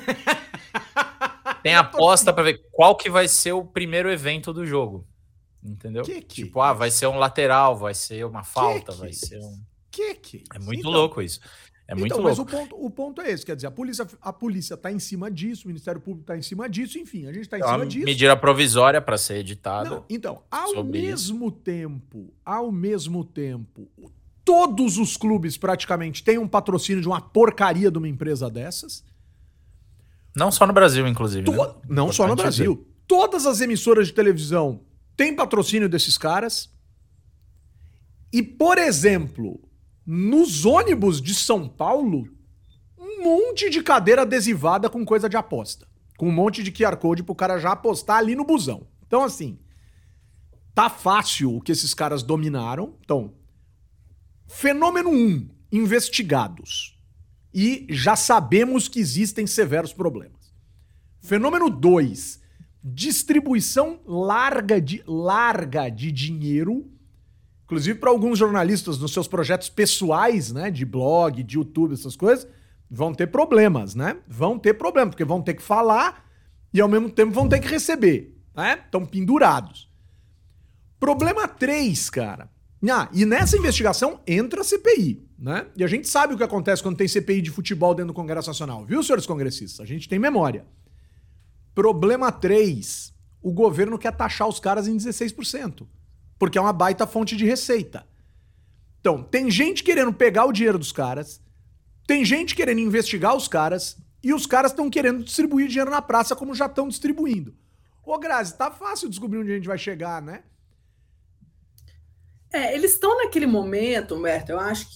S7: né?
S9: Tem aposta pra ver qual que vai ser o primeiro evento do jogo, entendeu?
S7: Que que
S9: tipo, ah, vai ser um lateral, vai ser uma falta,
S7: que
S9: vai
S7: que
S9: ser um...
S7: Que que
S9: É muito
S7: então,
S9: louco isso. É muito
S7: então,
S9: louco.
S7: mas o ponto, o ponto é esse, quer dizer, a polícia, a polícia tá em cima disso, o Ministério Público tá em cima disso, enfim, a gente tá em
S9: É
S7: cima
S9: uma
S7: disso.
S9: medida provisória para ser editada.
S7: Não, então, ao
S9: sobre
S7: mesmo tempo, ao mesmo tempo, todos os clubes praticamente têm um patrocínio de uma porcaria de uma empresa dessas.
S9: Não só no Brasil, inclusive.
S7: To-
S9: né?
S7: Não só no
S9: Importante
S7: Brasil.
S9: dizer.
S7: Todas as emissoras de televisão têm patrocínio desses caras. E, por exemplo, nos ônibus de São Paulo, um monte de cadeira adesivada com coisa de aposta. Com um monte de Q R Code pro cara já apostar ali no busão. Então, assim, tá fácil o que esses caras dominaram. Então, fenômeno um, investigados. E já sabemos que existem severos problemas. Fenômeno dois, distribuição larga de, larga de dinheiro, inclusive para alguns jornalistas nos seus projetos pessoais, né, de blog, de YouTube, essas coisas, vão ter problemas, né? Vão ter problemas, porque vão ter que falar e ao mesmo tempo vão ter que receber, né? Estão pendurados. Problema três, cara. Ah, e nessa investigação entra a C P I, né? E a gente sabe o que acontece quando tem C P I de futebol dentro do Congresso Nacional, viu, senhores congressistas? A gente tem memória. Problema três, o governo quer taxar os caras em dezesseis por cento, porque é uma baita fonte de receita. Então, tem gente querendo pegar o dinheiro dos caras, tem gente querendo investigar os caras, e os caras estão querendo distribuir dinheiro na praça como já estão distribuindo. Ô, Grazi, tá fácil descobrir onde a gente vai chegar, né?
S8: É, eles estão naquele momento, Humberto, eu acho que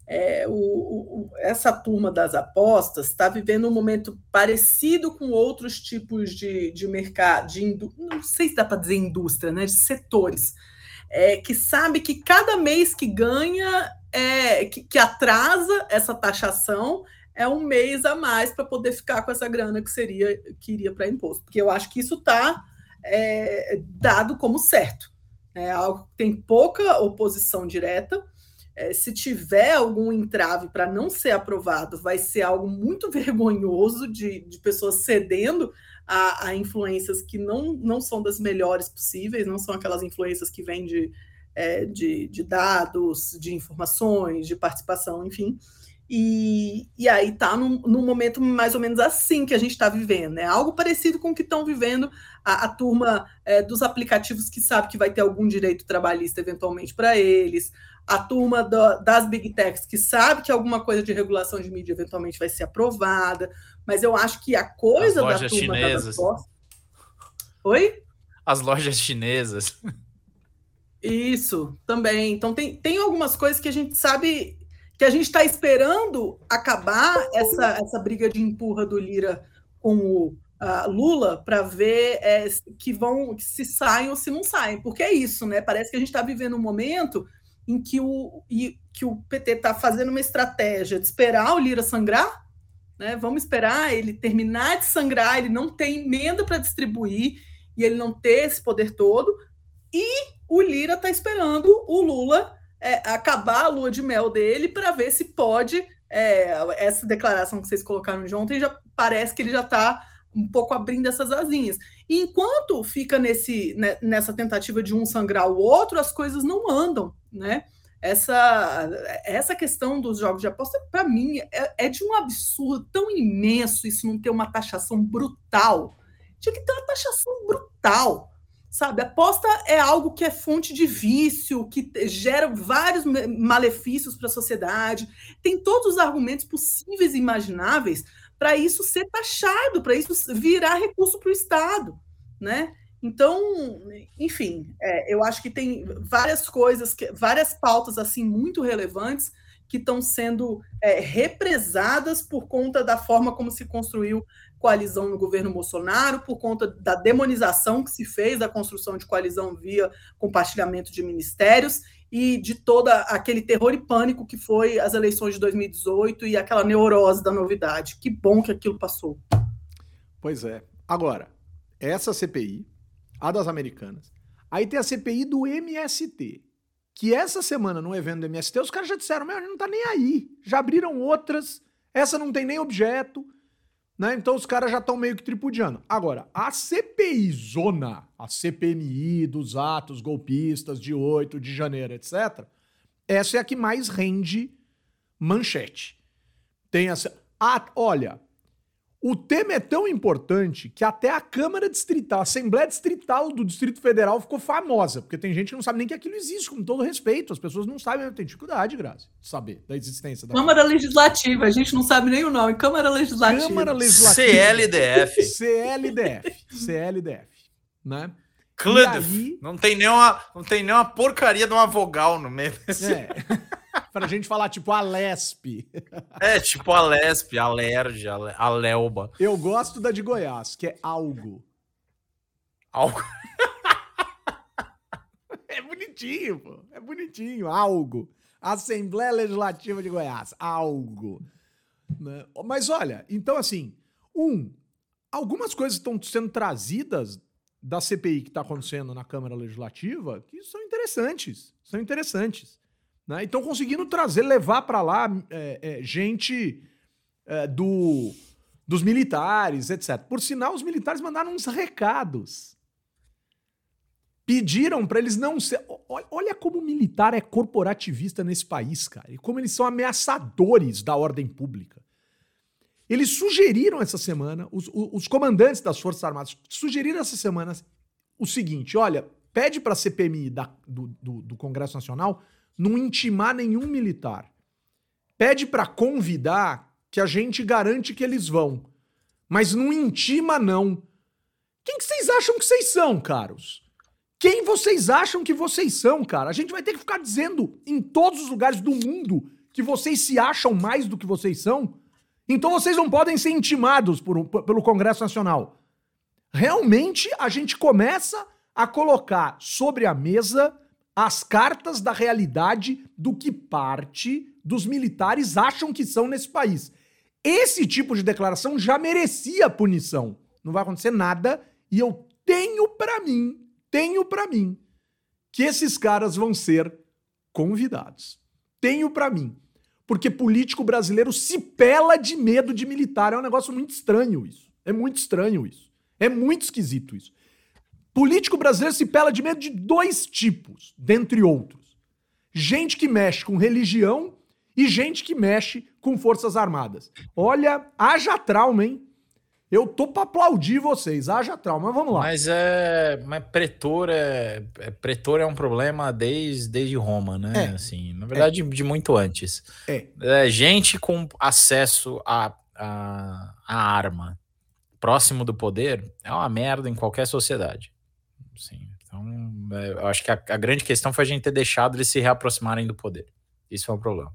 S8: É, o, o, essa turma das apostas está vivendo um momento parecido com outros tipos de, de mercado, de indú- não sei se dá para dizer indústria, né, de setores, é, que sabe que cada mês que ganha, é, que, que atrasa essa taxação, é um mês a mais para poder ficar com essa grana que seria que iria para imposto. Porque eu acho que isso está é, dado como certo. É algo que tem pouca oposição direta. É, se tiver algum entrave para não ser aprovado, vai ser algo muito vergonhoso de, de pessoas cedendo a, a influências que não, não são das melhores possíveis, não são aquelas influências que vêm de, é, de, de dados, de informações, de participação, enfim. E, e aí está num, num momento mais ou menos assim que a gente está vivendo, né? Algo parecido com o que estão vivendo a, a turma é, dos aplicativos que sabe que vai ter algum direito trabalhista eventualmente para eles, a turma do, das Big Techs que sabe que alguma coisa de regulação de mídia eventualmente vai ser aprovada, mas eu acho que a coisa da turma
S9: chinesas.
S8: das apostas... Oi?
S9: As lojas chinesas.
S8: Isso, também. Então tem, tem algumas coisas que a gente sabe... que a gente está esperando acabar essa, essa briga de empurra do Lira com o uh, Lula para ver é, que vão que se saem ou se não saem, porque é isso, né? Parece que a gente está vivendo um momento em que o, e, que o P T está fazendo uma estratégia de esperar o Lira sangrar, né? Vamos esperar ele terminar de sangrar, ele não tem emenda para distribuir e ele não ter esse poder todo, e o Lira está esperando o Lula É, acabar a lua de mel dele para ver se pode, é, essa declaração que vocês colocaram de ontem, já parece que ele já está um pouco abrindo essas asinhas. E enquanto fica nesse, né, nessa tentativa de um sangrar o outro, as coisas não andam, né? Essa, essa questão dos jogos de aposta, para mim, é, é de um absurdo tão imenso isso não ter uma taxação brutal. Tinha que ter uma taxação brutal. Sabe, aposta é algo que é fonte de vício, que gera vários malefícios para a sociedade, tem todos os argumentos possíveis e imagináveis para isso ser taxado, para isso virar recurso para o Estado, né? Então, enfim, é, eu acho que tem várias coisas, que, várias pautas assim muito relevantes que estão sendo é, represadas por conta da forma como se construiu coalizão no governo Bolsonaro, por conta da demonização que se fez da construção de coalizão via compartilhamento de ministérios e de todo aquele terror e pânico que foi as eleições de dois mil e dezoito e aquela neurose da novidade. Que bom que aquilo passou.
S7: Pois é. Agora, essa C P I, a das Americanas, aí tem a C P I do M S T, que essa semana no evento do M S T os caras já disseram, meu, não tá nem aí, já abriram outras, essa não tem nem objeto, né? Então os caras já estão meio que tripudiando. Agora, a C P I zona, a C P M I dos atos golpistas de oito de janeiro, etcétera, essa é a que mais rende manchete. Tem essa... Ah, olha, o tema é tão importante que até a Câmara Distrital, a Assembleia Distrital do Distrito Federal ficou famosa, porque tem gente que não sabe nem que aquilo existe, com todo respeito. As pessoas não sabem, tem dificuldade, Graça, de saber da existência da
S8: Câmara Legislativa, a gente não sabe nem o nome, Câmara Legislativa.
S7: Câmara Legislativa.
S9: C L D F.
S7: C L D F. C L D F, né?
S9: C L D F. Aí... Não tem nem uma, não tem nem uma porcaria de uma vogal no meio desse...
S7: É. Pra gente falar, tipo, a Lesp.
S9: É, tipo a Lesp, a Lerge, a Lelba.
S7: Eu gosto da de Goiás, que é algo.
S9: Algo.
S7: É bonitinho, pô. É bonitinho. Algo. Assembleia Legislativa de Goiás. Algo. Né? Mas olha, então assim, um, algumas coisas estão sendo trazidas da C P I que está acontecendo na Câmara Legislativa que são interessantes. São interessantes. Né? Então conseguindo trazer, levar para lá é, é, gente é, do, dos militares, etcétera. Por sinal, os militares mandaram uns recados. Pediram para eles não ser... Olha como o militar é corporativista nesse país, cara. E como eles são ameaçadores da ordem pública. Eles sugeriram essa semana, os, os comandantes das Forças Armadas sugeriram essa semana o seguinte, olha, pede para a C P M I da, do, do, do Congresso Nacional não intimar nenhum militar. Pede para convidar que a gente garante que eles vão. Mas não intima, não. Quem que vocês acham que vocês são, caros? Quem vocês acham que vocês são, cara? A gente vai ter que ficar dizendo em todos os lugares do mundo que vocês se acham mais do que vocês são, então vocês não podem ser intimados por um, pelo Congresso Nacional. Realmente a gente começa a colocar sobre a mesa as cartas da realidade do que parte dos militares acham que são nesse país. Esse tipo de declaração já merecia punição. Não vai acontecer nada e eu tenho pra mim, tenho pra mim, que esses caras vão ser convidados. Tenho pra mim. Porque político brasileiro se pela de medo de militar. É um negócio muito estranho isso. É muito estranho isso. É muito esquisito isso. Político brasileiro se pela de medo de dois tipos, dentre outros. Gente que mexe com religião e gente que mexe com forças armadas. Olha, haja trauma, hein? Eu tô pra aplaudir vocês, haja trauma, mas vamos lá.
S9: Mas é, mas pretor é, é pretor é um problema desde, desde Roma, né?
S7: É.
S9: Assim, na verdade, é. de muito antes.
S7: É.
S9: É, gente com acesso à a, a, a arma próximo do poder é uma merda em qualquer sociedade. Assim, então, é, eu acho que a, a grande questão foi a gente ter deixado eles se reaproximarem do poder. Isso é um problema.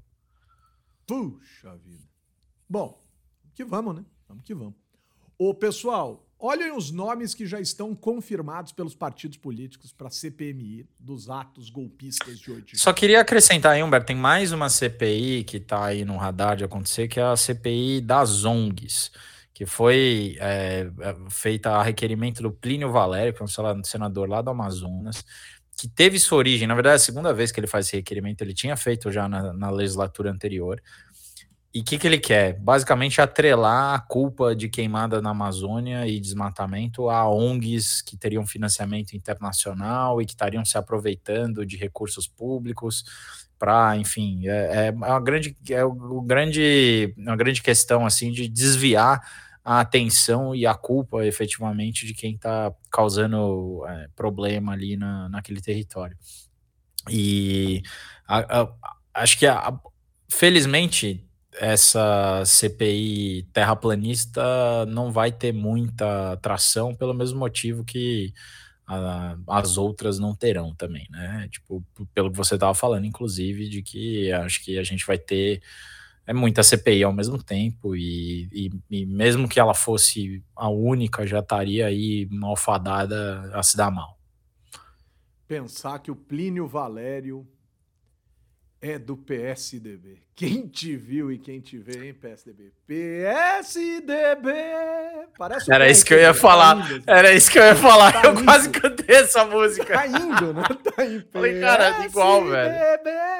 S7: Puxa vida. Bom, que vamos, né? Vamos que vamos. Ô, pessoal, olhem os nomes que já estão confirmados pelos partidos políticos para a C P M I dos atos golpistas de oito de
S9: Só queria acrescentar aí, Humberto, tem mais uma C P I que está aí no radar de acontecer, que é a C P I das O N Gs, que foi é, feita a requerimento do Plínio Valério, que é um senador lá do Amazonas, que teve sua origem, na verdade é a segunda vez que ele faz esse requerimento, ele tinha feito já na, na legislatura anterior. E o que, que ele quer? Basicamente atrelar a culpa de queimada na Amazônia e desmatamento a O N Gs que teriam financiamento internacional e que estariam se aproveitando de recursos públicos para, enfim, é, é uma grande, é o grande, uma grande questão assim de desviar a atenção e a culpa efetivamente de quem está causando é, problema ali na, naquele território. E a, a, acho que, a, felizmente, essa C P I terraplanista não vai ter muita tração pelo mesmo motivo que a, as outras não terão também, né? Tipo, pelo que você estava falando, inclusive, de que acho que a gente vai ter é muita C P I ao mesmo tempo e, e, e mesmo que ela fosse a única, já estaria aí malfadada a se dar mal.
S7: Pensar que o Plínio Valério é do P S D B. Quem te viu e quem te vê, hein, P S D B? P S D B! Parece
S9: Era isso que eu ia falar. Indo, Era isso que eu ia falar. Tá eu indo. Quase cantei essa música.
S7: Tá indo, né? Tá indo.
S9: Falei, cara, igual, velho.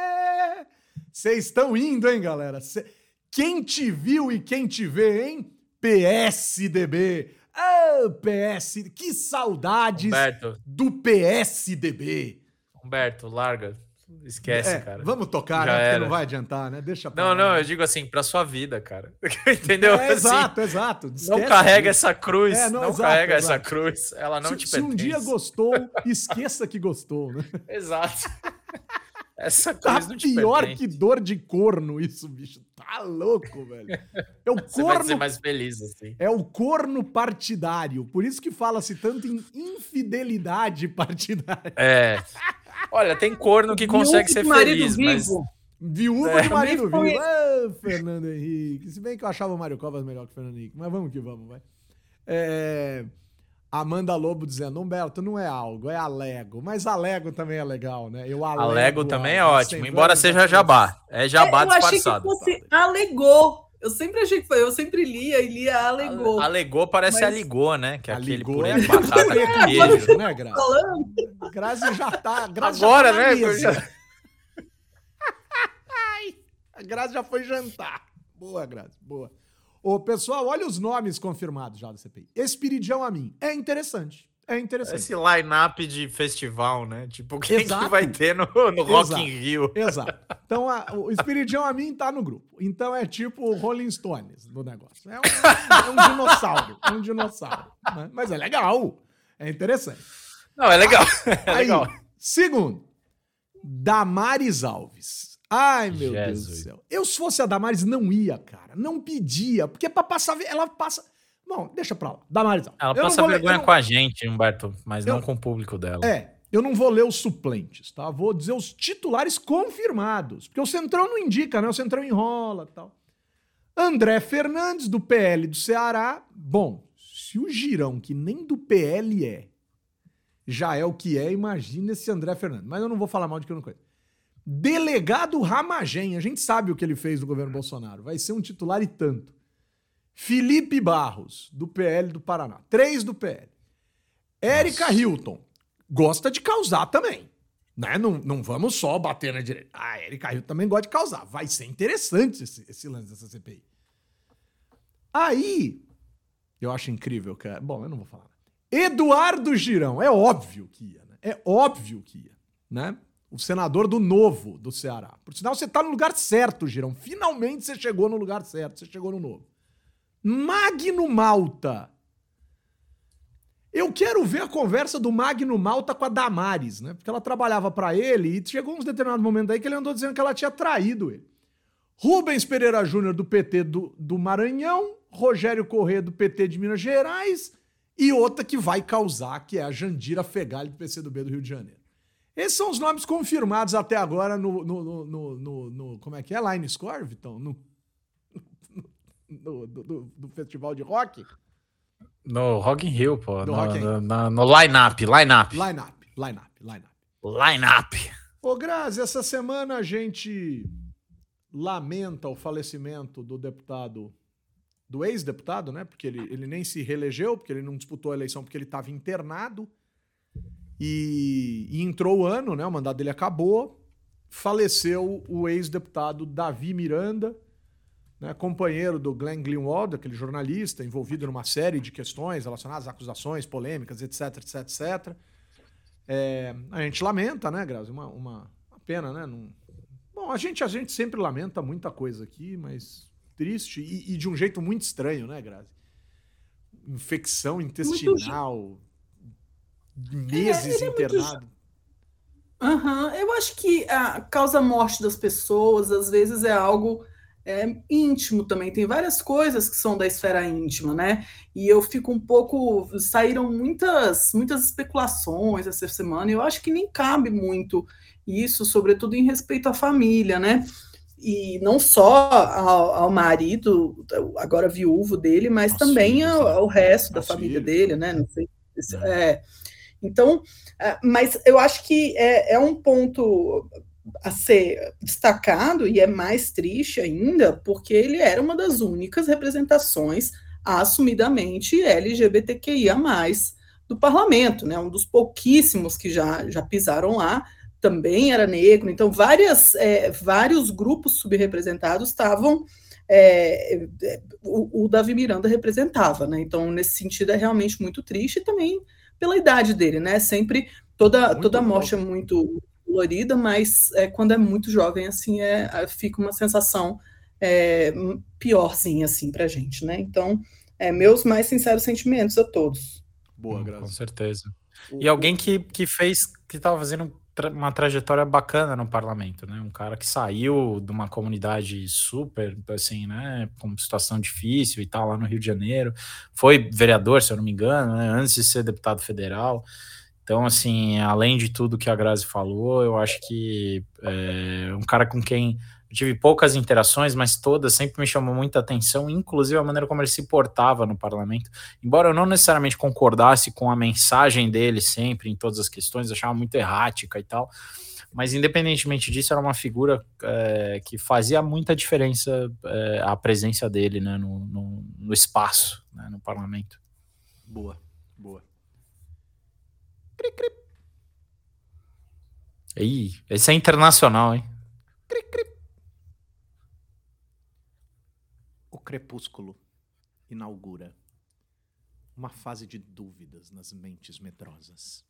S7: Vocês estão indo, hein, galera? Cê... Quem te viu e quem te vê, hein? P S D B. Ah, P S D B. Que saudades
S9: Humberto.
S7: Do P S D B.
S9: Humberto, larga. Esquece, é, cara.
S7: Vamos tocar, já né? Porque era. Não vai adiantar, né? Deixa pra
S9: Não,
S7: lá.
S9: Não, eu digo assim, pra sua vida, cara. Entendeu?
S7: É,
S9: assim,
S7: exato, exato.
S9: Esquece não carrega disso. Essa cruz. É, não
S7: não
S9: exato, carrega exato. Essa cruz. Ela não
S7: se,
S9: te
S7: se
S9: pertence.
S7: Se um dia gostou, esqueça que gostou, né?
S9: Exato. Essa cruz
S7: tá
S9: não te
S7: pior
S9: pertence.
S7: Que dor de corno isso, bicho. Tá louco, velho. É o
S9: Você
S7: corno,
S9: vai ser mais feliz, assim.
S7: É o corno partidário. Por isso que fala-se tanto em infidelidade partidária.
S9: É. Olha, tem corno que consegue ser feliz, mas...
S7: Viúva
S9: é.
S7: de marido vivo. Ah, Fernando Henrique. Se bem que eu achava o Mário Covas melhor que o Fernando Henrique. Mas vamos que vamos, vai. É... Amanda Lobo dizendo, Humberto, não é algo, é alego. Mas alego também é legal, né? Eu alego,
S9: alego também algo, é ótimo, embora seja jabá. É jabá
S8: é, eu
S9: disfarçado.
S8: Eu achei que fosse alegou. Eu sempre achei que foi. Eu sempre lia e lia alegou.
S9: Alegou parece mas... aligou, né? Que é
S7: aligou,
S9: aquele purê de batata com queijo.
S7: Né, Grazi? Grazi já tá... Grazi
S9: Agora,
S7: já tá
S9: né? Já...
S7: A Grazi já foi jantar. Boa, Grazi, boa. Ô, pessoal, olha os nomes confirmados já da C P I. Espiridião Amin. É interessante. É interessante.
S9: Esse line-up de festival, né? Tipo, quem que vai ter no, no Rock in Rio?
S7: Exato. Então, a, o Espiridião Amin tá no grupo. Então, é tipo o Rolling Stones do negócio. É um, é um dinossauro. É um dinossauro. Né? Mas é legal. É interessante.
S9: Não, é legal. É
S7: Aí,
S9: legal.
S7: Segundo, Damares Alves. Ai, meu
S9: Jesus.
S7: Deus do céu. Eu, se fosse a Damares, não ia, cara. Não pedia. Porque pra passar... Ela passa... Bom, deixa pra lá. Damares Alves.
S9: Ela
S7: eu
S9: passa
S7: vou,
S9: vergonha
S7: não...
S9: com a gente, Humberto, mas
S7: eu...
S9: não com o público dela.
S7: É. Eu não vou ler os suplentes, tá? Vou dizer os titulares confirmados, porque o Centrão não indica, né? O Centrão enrola e tal. André Fernandes, do P L do Ceará. Bom, se o Girão, que nem do P L é, já é o que é, imagina esse André Fernandes. Mas eu não vou falar mal de que eu não conheço. Delegado Ramagem, a gente sabe o que ele fez no governo Bolsonaro. Vai ser um titular e tanto. Felipe Barros, do P L do Paraná. Três do P L. Érica Hilton, gosta de causar também. Né? Não, não vamos só bater na direita. A Érica Hilton também gosta de causar. Vai ser interessante esse, esse lance dessa C P I. Aí, eu acho incrível, cara. Bom, eu não vou falar. Eduardo Girão, é óbvio que ia, né? É óbvio que ia, né? O senador do Novo, do Ceará. Por sinal, você tá no lugar certo, Girão. Finalmente você chegou no lugar certo, você chegou no Novo. Magno Malta. Eu quero ver a conversa do Magno Malta com a Damares, né? Porque ela trabalhava pra ele e chegou uns determinados momentos aí que ele andou dizendo que ela tinha traído ele. Rubens Pereira Júnior, do P T do, do Maranhão, Rogério Corrêa, do P T de Minas Gerais, e outra que vai causar, que é a Jandira Fegali, do P C do B do Rio de Janeiro. Esses são os nomes confirmados até agora no, no, no, no, no, no como é que é? Line Score, Vitão? No, no, do, do, do festival de rock?
S9: No Rock in Rio, pô.
S7: No,
S9: no,
S7: Rock in
S9: no, no, no line-up, line-up.
S7: Line-up, line-up, line-up.
S9: Line-up.
S7: Ô, Grazi, essa semana a gente lamenta o falecimento do deputado, do ex-deputado, né? Porque ele, ele nem se reelegeu, porque ele não disputou a eleição porque ele estava internado. E, e entrou o ano, né? O mandato dele acabou. Faleceu o ex-deputado Davi Miranda, né, companheiro do Glenn Greenwald, aquele jornalista envolvido numa série de questões relacionadas a acusações, polêmicas, etc, etc, etcétera. É, a gente lamenta, né, Grazi? Uma, uma, uma pena, né? Não... Bom, a gente, a gente sempre lamenta muita coisa aqui, mas triste e, e de um jeito muito estranho, né, Grazi? Infecção intestinal, meses
S8: é,
S7: internado.
S8: Uhum. Eu acho que a causa morte das pessoas, às vezes, é algo é, íntimo também. Tem várias coisas que são da esfera íntima, né? E eu fico um pouco... Saíram muitas, muitas especulações essa semana, e eu acho que nem cabe muito isso, sobretudo em respeito à família, né? E não só ao, ao marido, agora viúvo dele, mas Nossa, também ao, ao resto da família filho. dele, né? Não sei. É. É. Então, mas eu acho que é, é um ponto a ser destacado, e é mais triste ainda, porque ele era uma das únicas representações assumidamente L G B T Q I A mais, do parlamento, né? Um dos pouquíssimos que já, já pisaram lá, também era negro. Então, várias, é, vários grupos subrepresentados estavam... É, o, o Davi Miranda representava, né? Então, nesse sentido, é realmente muito triste, e também pela idade dele, né? Sempre, toda, toda morte é muito dolorida, mas é, quando é muito jovem, assim, é, fica uma sensação é, piorzinha, assim, pra gente, né? Então, é, meus mais sinceros sentimentos a todos.
S7: Boa,
S9: hum,
S7: Grazi.
S9: Com certeza. E alguém que, que fez, que estava fazendo uma trajetória bacana no parlamento, né? Um cara que saiu de uma comunidade super, assim, né? Com situação difícil e tal, lá no Rio de Janeiro. Foi vereador, se eu não me engano, né? Antes de ser deputado federal. Então, assim, além de tudo que a Grazi falou, eu acho que é um cara com quem eu tive poucas interações, mas todas sempre me chamou muita atenção, inclusive a maneira como ele se portava no parlamento. Embora eu não necessariamente concordasse com a mensagem dele sempre, em todas as questões, eu achava muito errática e tal, mas independentemente disso, era uma figura é, que fazia muita diferença é, a presença dele, né, no, no, no espaço, né, no parlamento.
S7: Boa, boa.
S9: Cri, cri. Ih, esse é internacional, hein?
S7: Cri, cri. O crepúsculo inaugura uma fase de dúvidas nas mentes medrosas.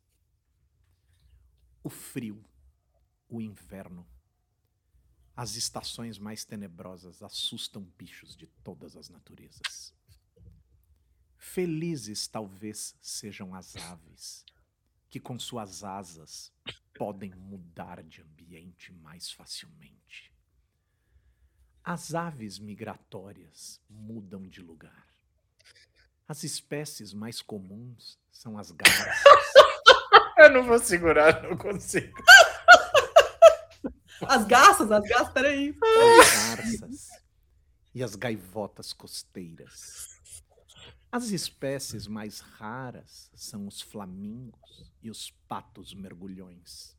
S7: O frio, o inverno, as estações mais tenebrosas assustam bichos de todas as naturezas. Felizes talvez sejam as aves, que com suas asas podem mudar de ambiente mais facilmente. As aves migratórias mudam de lugar. As espécies mais comuns são as garças,
S9: Eu não vou segurar, não consigo.
S8: As garças, as garças, peraí.
S10: As garças e as gaivotas costeiras. As espécies mais raras são os flamingos e os patos mergulhões.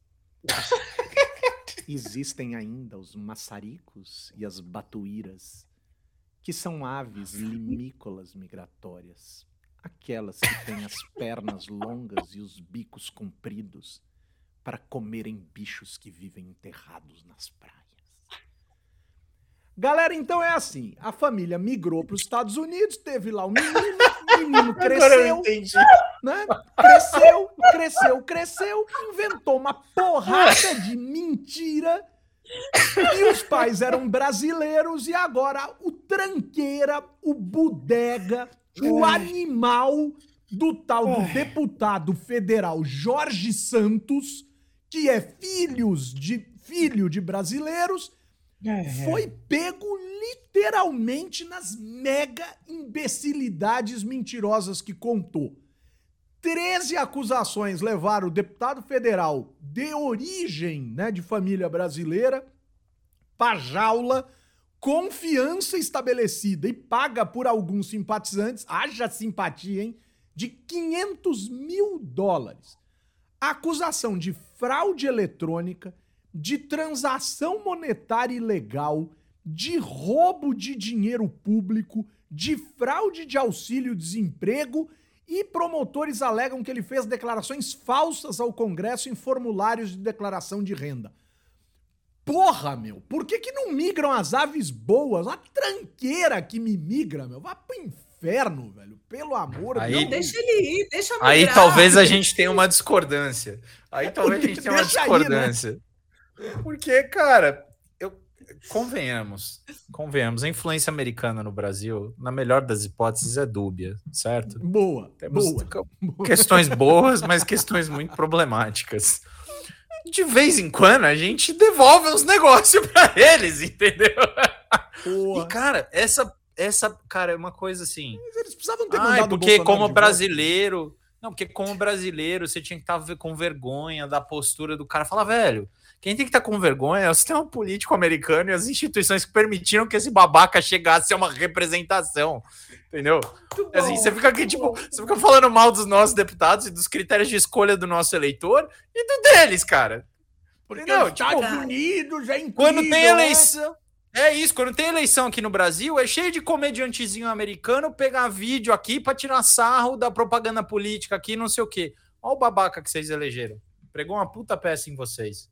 S10: Existem ainda os maçaricos e as batuíras, que são aves limícolas migratórias, aquelas que têm as pernas longas e os bicos compridos para comerem bichos que vivem enterrados nas praias.
S7: Galera, então é assim, a família migrou para os Estados Unidos, teve lá um menino, o menino cresceu, né? cresceu, cresceu, cresceu, inventou uma porrada de mentira, e os pais eram brasileiros, e agora o tranqueira, o bodega, o animal do tal do deputado federal Jorge Santos, que é filhos de, filho de brasileiros, foi pego literalmente nas mega imbecilidades mentirosas que contou. Treze acusações levaram o deputado federal de origem, né, de família brasileira pra jaula, confiança estabelecida e paga por alguns simpatizantes, haja simpatia, hein, de quinhentos mil dólares. Acusação de fraude eletrônica, de transação monetária ilegal, de roubo de dinheiro público, de fraude de auxílio-desemprego, e promotores alegam que ele fez declarações falsas ao Congresso em formulários de declaração de renda. Porra, meu, por que que não migram as aves boas? Uma tranqueira que me migra, meu. Vá pro inferno, velho. Pelo amor de Deus.
S8: Não, deixa ele ir, deixa migrar.
S9: Aí talvez a gente tenha uma discordância. Aí talvez a gente tenha uma discordância. Aí, né? Porque, cara, eu, convenhamos, convenhamos, a influência americana no Brasil, na melhor das hipóteses, é dúbia, certo?
S7: Boa,
S9: Temos
S7: boa.
S9: questões boas, mas questões muito problemáticas. De vez em quando, a gente devolve os negócios pra eles, entendeu?
S7: Boa.
S9: E, cara, essa, essa, cara, é uma coisa assim...
S7: Mas eles precisavam ter
S9: Ai,
S7: mandado
S9: porque
S7: o Bolsonaro
S9: como
S7: de
S9: brasileiro... Volta. Não, porque como brasileiro, você tinha que estar com vergonha da postura do cara. Fala, velho, quem tem que estar com vergonha é o sistema político americano e as instituições que permitiram que esse babaca chegasse a uma representação, entendeu? Assim, você fica aqui, tipo, você fica falando mal dos nossos deputados e dos critérios de escolha do nosso eleitor e do deles, cara.
S7: Porque
S9: entendeu?
S7: os Estados
S9: Tipo,
S7: Unidos é incrível,
S9: quando tem
S7: né?
S9: eleição... É isso, quando tem eleição aqui no Brasil, é cheio de comediantezinho americano pegar vídeo aqui pra tirar sarro da propaganda política aqui, não sei o quê. Olha o babaca que vocês elegeram. Pregou uma puta peça em vocês.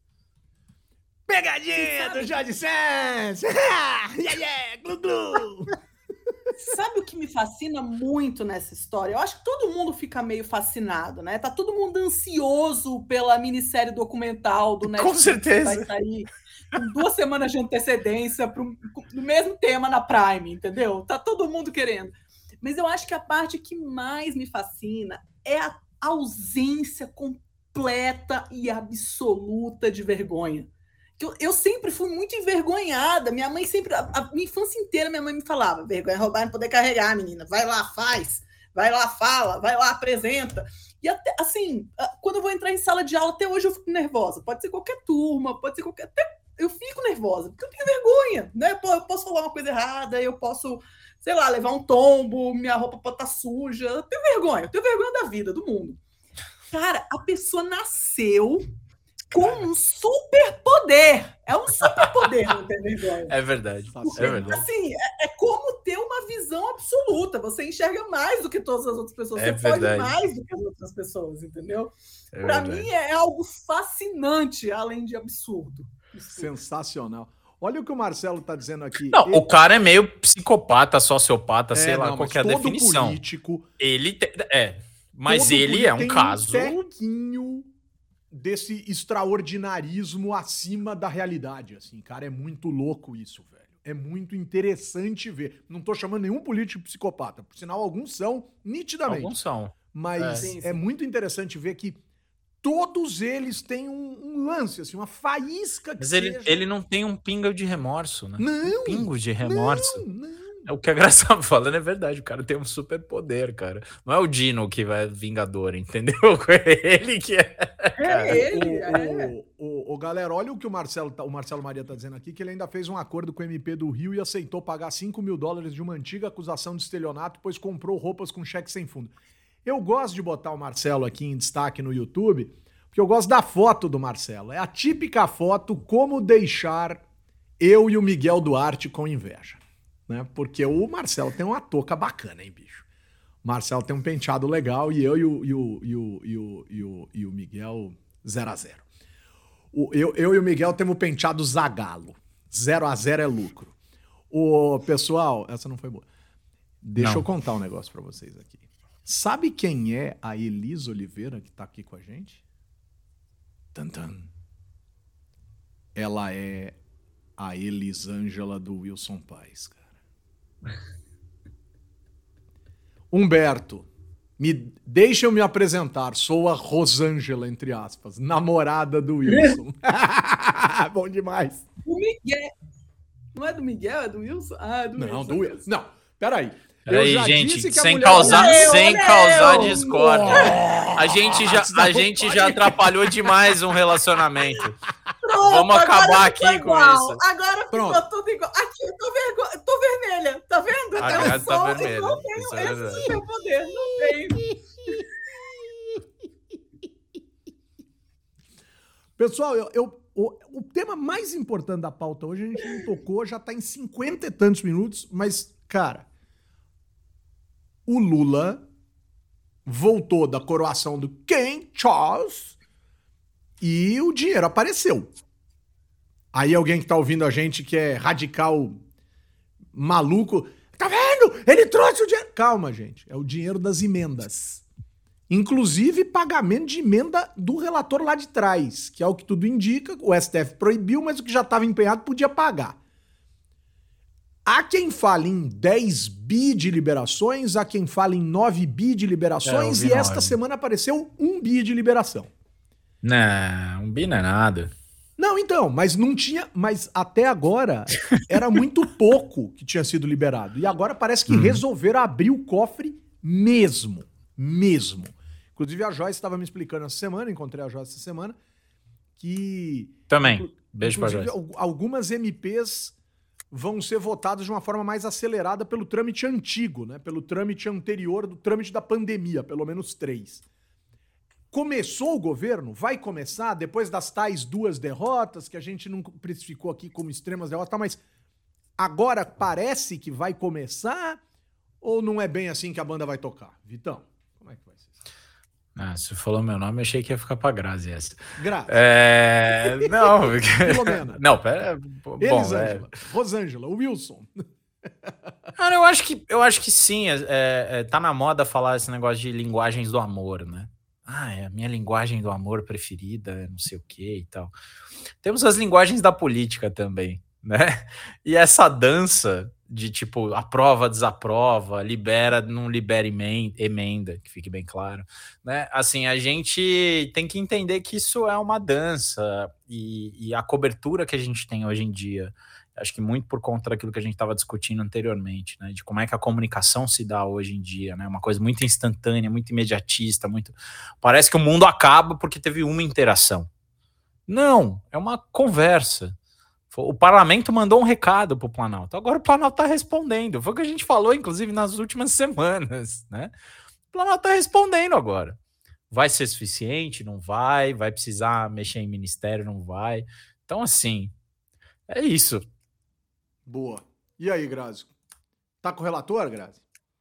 S7: Pegadinha do Jorge Santos! yeah, yeah, glu, glu.
S8: Sabe o que me fascina muito nessa história? Eu acho que todo mundo fica meio fascinado, né? Tá todo mundo ansioso pela minissérie documental do Netflix.
S9: Com certeza.
S8: Que vai sair com duas semanas de antecedência para o mesmo tema na Prime, entendeu? Tá todo mundo querendo. Mas eu acho que a parte que mais me fascina é a ausência completa e absoluta de vergonha. Eu, eu sempre fui muito envergonhada. Minha mãe sempre, a, a minha infância inteira, minha mãe me falava: vergonha é roubar e não poder carregar, menina. Vai lá, faz. Vai lá, fala. Vai lá, apresenta. E até, assim, quando eu vou entrar em sala de aula, até hoje eu fico nervosa. Pode ser qualquer turma, pode ser qualquer... Até eu fico nervosa, porque eu tenho vergonha, né? Eu posso falar uma coisa errada, eu posso, sei lá, levar um tombo, minha roupa pode estar suja. Eu tenho vergonha, eu tenho vergonha da vida, do mundo. Cara, a pessoa nasceu com um superpoder. É um superpoder não ter vergonha.
S9: É verdade.
S8: Porque,
S9: é verdade.
S8: assim, é, é como ter uma visão absoluta. Você enxerga mais do que todas as outras pessoas.
S9: É
S8: Você pode
S9: verdade.
S8: mais do que as outras pessoas, entendeu?
S9: É
S8: Para
S9: verdade.
S8: mim é algo fascinante, além de absurdo.
S7: Sensacional. Olha o que o Marcelo tá dizendo aqui.
S9: Não,
S7: Ele-
S9: o cara é meio psicopata, sociopata,
S7: É,
S9: sei lá
S7: não,
S9: qual
S7: mas
S9: que é a
S7: todo
S9: definição.
S7: político-
S9: Ele te- é, mas
S7: todo
S9: ele
S7: político
S9: é um
S7: tem
S9: caso.
S7: Um tequinho desse extraordinarismo acima da realidade, assim, cara, é muito louco isso, velho. É muito interessante ver. Não tô chamando nenhum político de psicopata, por sinal alguns são nitidamente.
S9: Alguns são.
S7: Mas
S9: É.
S7: é,
S9: Sim, sim.
S7: muito interessante ver que todos eles têm um, um lance, assim, uma faísca que
S9: Mas ele,
S7: seja...
S9: ele não tem um pingo de remorso, né?
S7: Não,
S9: Um pingo de remorso.
S7: Não, não,
S9: É o que a Graça tá falando é verdade, o cara tem um super poder, cara. Não é o Dino que vai Vingador, entendeu? É ele que é.
S8: É ele,
S7: o,
S8: é.
S7: O, o, o, galera, olha o que o Marcelo, tá, o Marcelo Maria tá dizendo aqui, que ele ainda fez um acordo com o M P do Rio e aceitou pagar cinco mil dólares de uma antiga acusação de estelionato, pois comprou roupas com cheque sem fundo. Eu gosto de botar o Marcelo aqui em destaque no YouTube, porque eu gosto da foto do Marcelo. É a típica foto como deixar eu e o Miguel Duarte com inveja. Né? Porque o Marcelo tem uma touca bacana, hein, bicho? O Marcelo tem um penteado legal e eu e o, e o, e o, e o, e o, e o Miguel zero a zero. O, eu, eu e o Miguel temos o penteado zagalo. zero a zero é lucro. O pessoal, essa não foi boa. Deixa não. eu contar um negócio pra vocês aqui. Sabe quem é a Elis Oliveira que tá aqui com a gente? Tantan. Ela é a Elisângela do Wilson Paes, cara. Humberto, me, deixa eu me apresentar. Sou a Rosângela, entre aspas, namorada do Wilson. Bom demais.
S8: O Miguel. Não é do Miguel, é do Wilson? Ah, é do
S7: Não,
S8: Wilson.
S7: do Wilson. Não, peraí.
S9: Peraí, gente, sem causar,
S8: eu,
S9: sem
S8: eu,
S9: causar
S8: eu.
S9: discórdia. Oh, a gente já, a gente já atrapalhou demais um relacionamento.
S8: Pronto,
S9: vamos acabar aqui com
S8: igual.
S9: isso.
S8: Agora ficou Pronto. tudo igual. Aqui eu tô, vergo... tô vermelha, tá vendo?
S9: A
S8: eu
S9: Graça tá vermelha.
S8: Não tenho
S9: Isso
S8: esse
S9: é
S8: superpoder, não tenho.
S7: Pessoal, eu, eu, o, o tema mais importante da pauta hoje a gente não tocou, já tá em cinquenta e tantos minutos, mas, cara, o Lula voltou da coroação do King Charles e o dinheiro apareceu. Aí alguém que tá ouvindo a gente que é radical maluco, tá vendo? Ele trouxe o dinheiro. Calma, gente. É o dinheiro das emendas. Inclusive pagamento de emenda do relator lá de trás, que é o que tudo indica. O S T F proibiu, mas o que já estava empenhado podia pagar. Há quem fale em dez bi de liberações, há quem fale em nove bi de liberações, é, e esta nove. semana apareceu um bi de liberação.
S9: Não, um bi não é nada.
S7: Não, então, mas não tinha. Mas até agora era muito pouco que tinha sido liberado. E agora parece que uhum. resolveram abrir o cofre mesmo. Mesmo. Inclusive a Joyce estava me explicando essa semana, encontrei a Joyce essa semana, que.
S9: Também. Beijo pra Joyce.
S7: Algumas M Ps vão ser votadas de uma forma mais acelerada pelo trâmite antigo, né? Pelo trâmite anterior do trâmite da pandemia, pelo menos três. Começou o governo, vai começar, depois das tais duas derrotas, que a gente não precificou aqui como extremas derrotas, mas agora parece que vai começar, ou não é bem assim que a banda vai tocar? Vitão, como é que vai ser?
S9: Ah, você falou meu nome, eu achei que ia ficar pra Grazi essa.
S7: Grazi.
S9: É... Não.
S7: Filomena.
S9: Não, pera. Bom,
S7: Elisângela,
S9: é...
S7: Rosângela, Wilson.
S9: Cara, eu acho que, eu acho que sim, é, é, tá na moda falar esse negócio de linguagens do amor, né? Ah, é a minha linguagem do amor preferida, não sei o que e tal. Temos as linguagens da política também, né? E essa dança de tipo, aprova, desaprova, libera, não libera emenda, que fique bem claro, né? Assim, a gente tem que entender que isso é uma dança e, e a cobertura que a gente tem hoje em dia, acho que muito por conta daquilo que a gente estava discutindo anteriormente, né? De como é que a comunicação se dá hoje em dia, né? Uma coisa muito instantânea, muito imediatista, muito... Parece que o mundo acaba porque teve uma interação. Não, é uma conversa. O parlamento mandou um recado para o Planalto. Agora o Planalto está respondendo. Foi o que a gente falou, inclusive, nas últimas semanas, né? O Planalto está respondendo agora. Vai ser suficiente? Não vai. Vai precisar mexer em ministério? Não vai. Então, assim, é isso.
S7: Boa. E aí, Grazi? Tá com o relator, Grazi?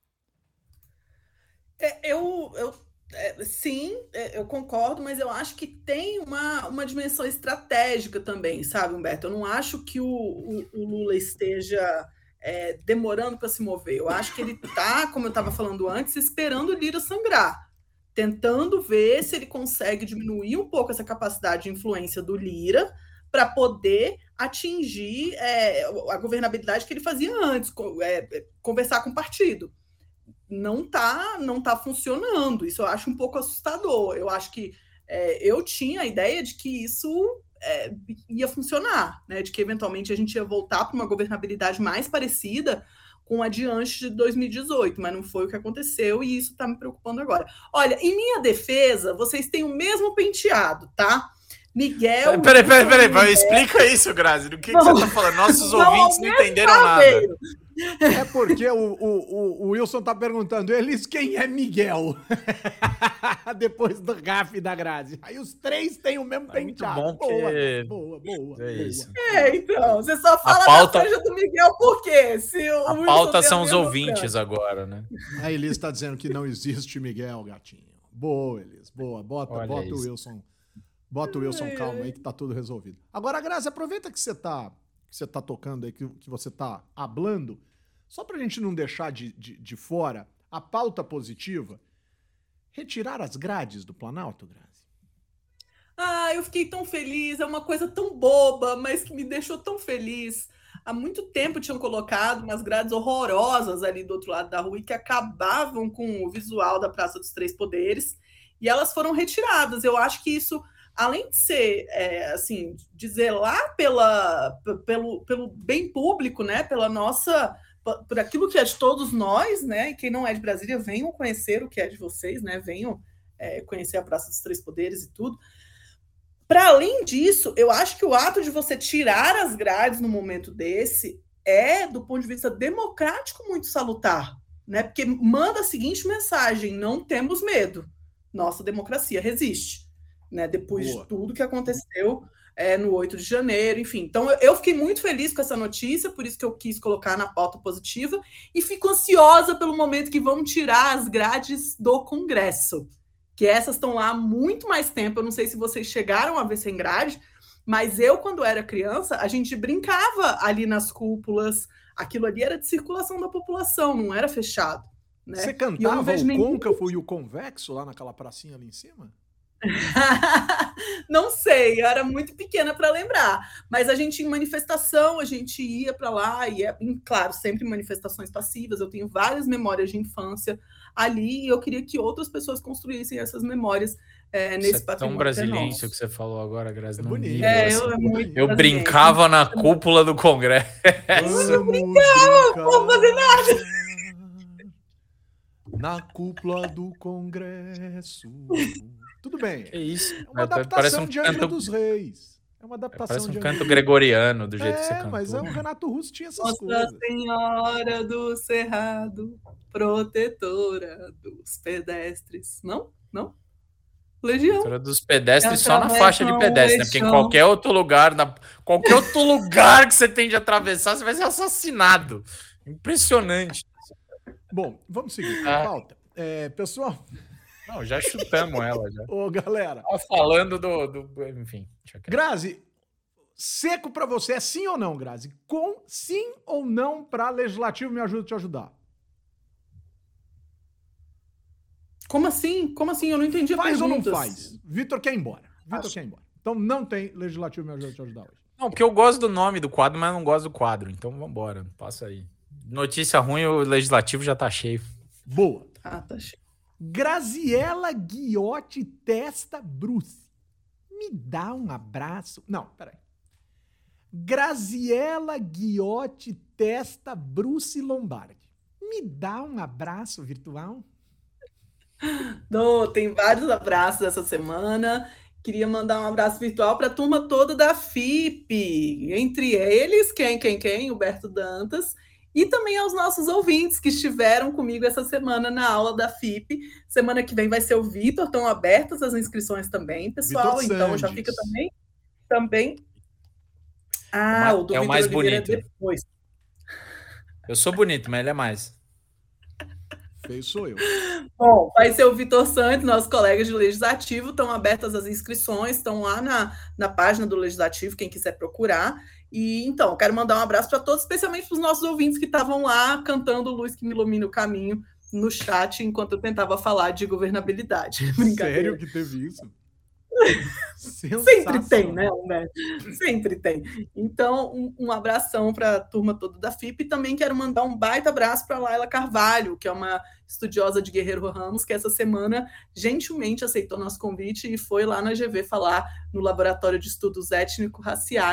S8: É, eu, eu é, sim, é, eu concordo, mas eu acho que tem uma, uma dimensão estratégica também, sabe, Humberto? Eu não acho que o, o, o Lula esteja é, demorando para se mover. Eu acho que ele está, como eu estava falando antes, esperando o Lira sangrar, tentando ver se ele consegue diminuir um pouco essa capacidade de influência do Lira para poder atingir é, a governabilidade que ele fazia antes, é, conversar com o partido. Não está não tá funcionando. Isso eu acho um pouco assustador. Eu acho que é, eu tinha a ideia de que isso é, ia funcionar, né? De que eventualmente a gente ia voltar para uma governabilidade mais parecida com a de antes de dois mil e dezoito, mas não foi o que aconteceu e isso está me preocupando agora. Olha, em minha defesa, vocês têm o mesmo penteado, tá? Miguel...
S9: Peraí, peraí, peraí, peraí, explica isso, Grazi, do que, que você tá falando? Nossos não, ouvintes não entenderam nada.
S7: É porque o, o, o Wilson tá perguntando, eles, quem é Miguel? Depois do gafe da Grazi. Aí os três têm o mesmo
S9: é
S7: penteado.
S9: Muito bom
S7: boa,
S9: que...
S7: boa, boa, boa.
S9: É isso.
S8: É, então, você só fala
S9: a pauta...
S8: da franja do Miguel por quê? Se o
S9: a
S8: Wilson
S9: pauta são os
S8: mesmo
S9: ouvintes cara. Agora, né?
S7: A Elis está dizendo que não existe Miguel, gatinho. Boa, Elis, boa. Bota, bota o Wilson. Bota o Wilson
S8: ai,
S7: calma
S8: ai.
S7: aí que tá tudo resolvido. Agora, Grazi, aproveita que você tá, que você tá tocando aí, que, que você tá hablando, só pra gente não deixar de, de, de fora a pauta positiva, retirar as grades do Planalto, Grazi?
S8: Ah, eu fiquei tão feliz, é uma coisa tão boba, mas que me deixou tão feliz. Há muito tempo tinham colocado umas grades horrorosas ali do outro lado da rua e que acabavam com o visual da Praça dos Três Poderes, e elas foram retiradas. Eu acho que isso, além de ser, é, assim, de zelar pela, pelo, pelo bem público, né, pela nossa... por aquilo que é de todos nós, né? E quem não é de Brasília, venham conhecer o que é de vocês, né? Venham é, conhecer a Praça dos Três Poderes e tudo. Para além disso, eu acho que o ato de você tirar as grades no momento desse é, do ponto de vista democrático, muito salutar, né? Porque manda a seguinte mensagem: não temos medo, nossa democracia resiste, né? Depois Boa. de tudo que aconteceu É, no oito de janeiro, enfim. Então, eu, eu fiquei muito feliz com essa notícia, por isso que eu quis colocar na pauta positiva, e fico ansiosa pelo momento que vão tirar as grades do Congresso, que essas estão lá há muito mais tempo. Eu não sei se vocês chegaram a ver sem grade, mas eu, quando era criança, a gente brincava ali nas cúpulas, aquilo ali era de circulação da população, não era fechado. Né?
S7: Você cantava o côncavo e o convexo lá naquela pracinha ali em cima?
S8: Não sei, eu era muito pequena para lembrar, mas a gente em manifestação, a gente ia para lá, e é, claro, sempre manifestações passivas. Eu tenho várias memórias de infância ali, e eu queria que outras pessoas construíssem essas memórias é, nesse
S9: Isso é tão brasiliense o que você falou agora, Grazi.
S7: É bonito.
S8: É,
S7: assim.
S8: eu, é muito
S9: eu brincava na cúpula do Congresso.
S8: Eu brincava, não vou fazer nada.
S7: Na cúpula do Congresso. Tudo bem.
S9: É isso.
S7: É uma adaptação um de Angra canto... dos Reis. É uma adaptação
S9: Parece um
S7: de
S9: canto gregoriano, do jeito
S7: é,
S9: que você cantou.
S7: Mas é, o Renato Russo tinha essas
S8: Nossa
S7: coisas.
S8: Nossa Senhora do Cerrado, protetora dos pedestres. Não? Não? Legião.
S9: Protetora dos pedestres só na faixa de pedestre, né? Porque em qualquer outro lugar, na... qualquer outro lugar que você tem de atravessar, você vai ser assassinado. Impressionante.
S7: Bom, vamos seguir a ah. pauta. É, pessoal...
S9: Não, já chutamos ela. Já.
S7: Ô, galera.
S9: Tava falando do, do... Enfim.
S7: Grazi, seco pra você é sim ou não, Grazi? Com sim ou não pra Legislativo Me Ajuda a Te Ajudar?
S8: Como assim? Como assim? Eu não entendi a
S7: Faz
S8: pergunta.
S7: ou não faz? Vitor quer ir embora. Vitor Acho... quer ir embora. Então não tem Legislativo Me Ajuda a Te Ajudar hoje.
S9: Não, porque eu gosto do nome do quadro, mas não gosto do quadro. Então vambora. Passa aí. Notícia ruim, o Legislativo já tá cheio.
S7: Boa.
S8: Ah, tá cheio.
S7: Graziela Guiotti Testa Bruce. Me dá um abraço. Não, peraí. Graziela Guiotti Testa Bruce Lombardi. Me dá um abraço virtual?
S8: Não, tem vários abraços essa semana. Queria mandar um abraço virtual para a turma toda da F I P. Entre eles, quem, quem, quem? Huberto Dantas. E também aos nossos ouvintes que estiveram comigo essa semana na aula da F I P. Semana que vem vai ser o Vitor. Estão abertas as inscrições também, pessoal.
S7: Vitor
S8: então
S7: Sandes.
S8: já fica também. Também. Ah,
S9: é
S8: o do
S9: é o mais bonito.
S8: É depois.
S9: Eu sou bonito, mas ele é mais.
S7: Feio sou eu.
S8: Bom, vai ser o Vitor Santos, nossos colegas de Legislativo. Estão abertas as inscrições, estão lá na, na página do Legislativo, quem quiser procurar. E então, eu quero mandar um abraço para todos, especialmente para os nossos ouvintes que estavam lá cantando Luz que me ilumina o caminho no chat enquanto eu tentava falar de governabilidade.
S7: Sério que teve isso?
S8: Sempre tem, né, Humberto? Sempre tem. Então, um, um abração para a turma toda da F I P. E também quero mandar um baita abraço para a Laila Carvalho, que é uma estudiosa de Guerreiro Ramos, que essa semana gentilmente aceitou nosso convite e foi lá na G V falar no Laboratório de Estudos Étnico-Raciais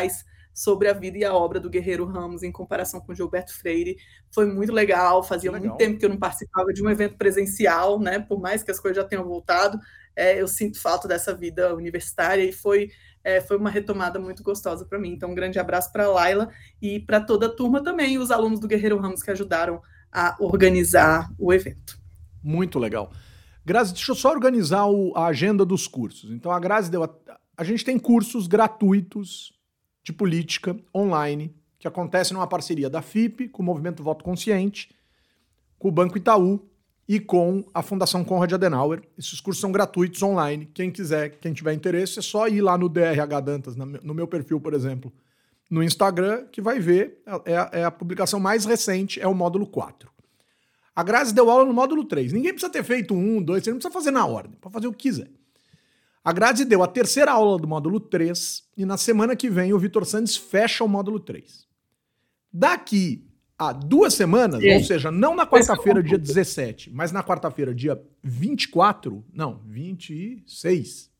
S8: sobre a vida e a obra do Guerreiro Ramos em comparação com Gilberto Freire. Foi muito legal, fazia legal. muito tempo que eu não participava de um evento presencial, né? Por mais que as coisas já tenham voltado, é, eu sinto falta dessa vida universitária e foi, é, foi uma retomada muito gostosa para mim. Então, um grande abraço para a Laila e para toda a turma também, os alunos do Guerreiro Ramos que ajudaram a organizar o evento.
S7: Muito legal. Grazi, deixa eu só organizar o, a agenda dos cursos. Então, a Grazi deu... A, a gente tem cursos gratuitos de política online, que acontecem numa parceria da F I P, com o Movimento Voto Consciente, com o Banco Itaú e com a Fundação Konrad Adenauer. Esses cursos são gratuitos online. Quem quiser, quem tiver interesse, é só ir lá no D R H Dantas, no meu perfil, por exemplo, no Instagram, que vai ver. É a, é a publicação mais recente, é o módulo quatro. A Grazi deu aula no módulo três. Ninguém precisa ter feito um, dois, você não precisa fazer na ordem, pode fazer o que quiser. A Grazi deu a terceira aula do módulo três e na semana que vem o Vitor Sandes fecha o módulo três. Daqui a duas semanas, Sim. ou seja, não na quarta-feira, dia dezessete, mas na quarta-feira, dia vinte e quatro, não, vinte e seis.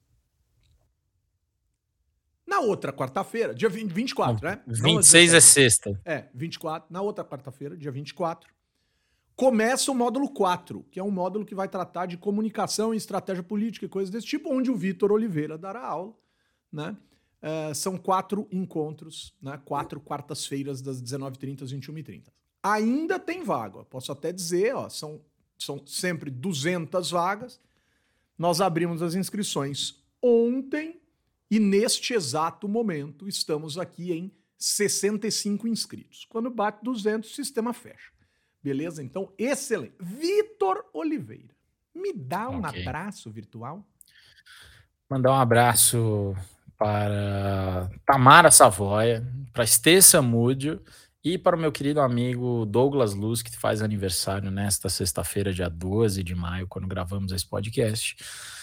S7: Na outra quarta-feira, dia vinte, vinte e quatro, né?
S9: vinte e seis é sexta.
S7: É, vinte e quatro. Na outra quarta-feira, dia vinte e quatro, começa o módulo quatro, que é um módulo que vai tratar de comunicação e estratégia política e coisas desse tipo, onde o Vitor Oliveira dará aula, né? Uh, são quatro encontros, né? Quatro quartas-feiras das dezenove e trinta às vinte e uma e trinta. Ainda tem vaga, posso até dizer, ó, são, são sempre duzentas vagas. Nós abrimos as inscrições ontem e neste exato momento estamos aqui em sessenta e cinco inscritos. Quando bate duzentos, o sistema fecha. Beleza? Então, excelente. Vitor Oliveira, me dá um okay. abraço virtual?
S9: Mandar um abraço para Tamara Savoia, para Estessa Múdio e para o meu querido amigo Douglas Luz, que faz aniversário nesta sexta-feira, dia doze de maio, quando gravamos esse podcast.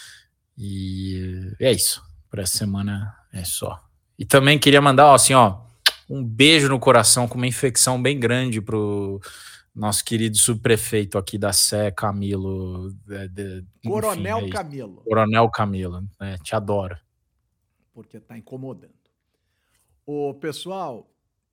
S9: E é isso. Por essa semana é só. E também queria mandar, ó, assim, ó, um beijo no coração com uma infecção bem grande pro nosso querido subprefeito aqui da Sé, Camilo. De, de,
S7: Coronel
S9: enfim, é
S7: Camilo.
S9: Coronel Camilo, né? Te adoro.
S7: Porque tá incomodando. Ô, pessoal,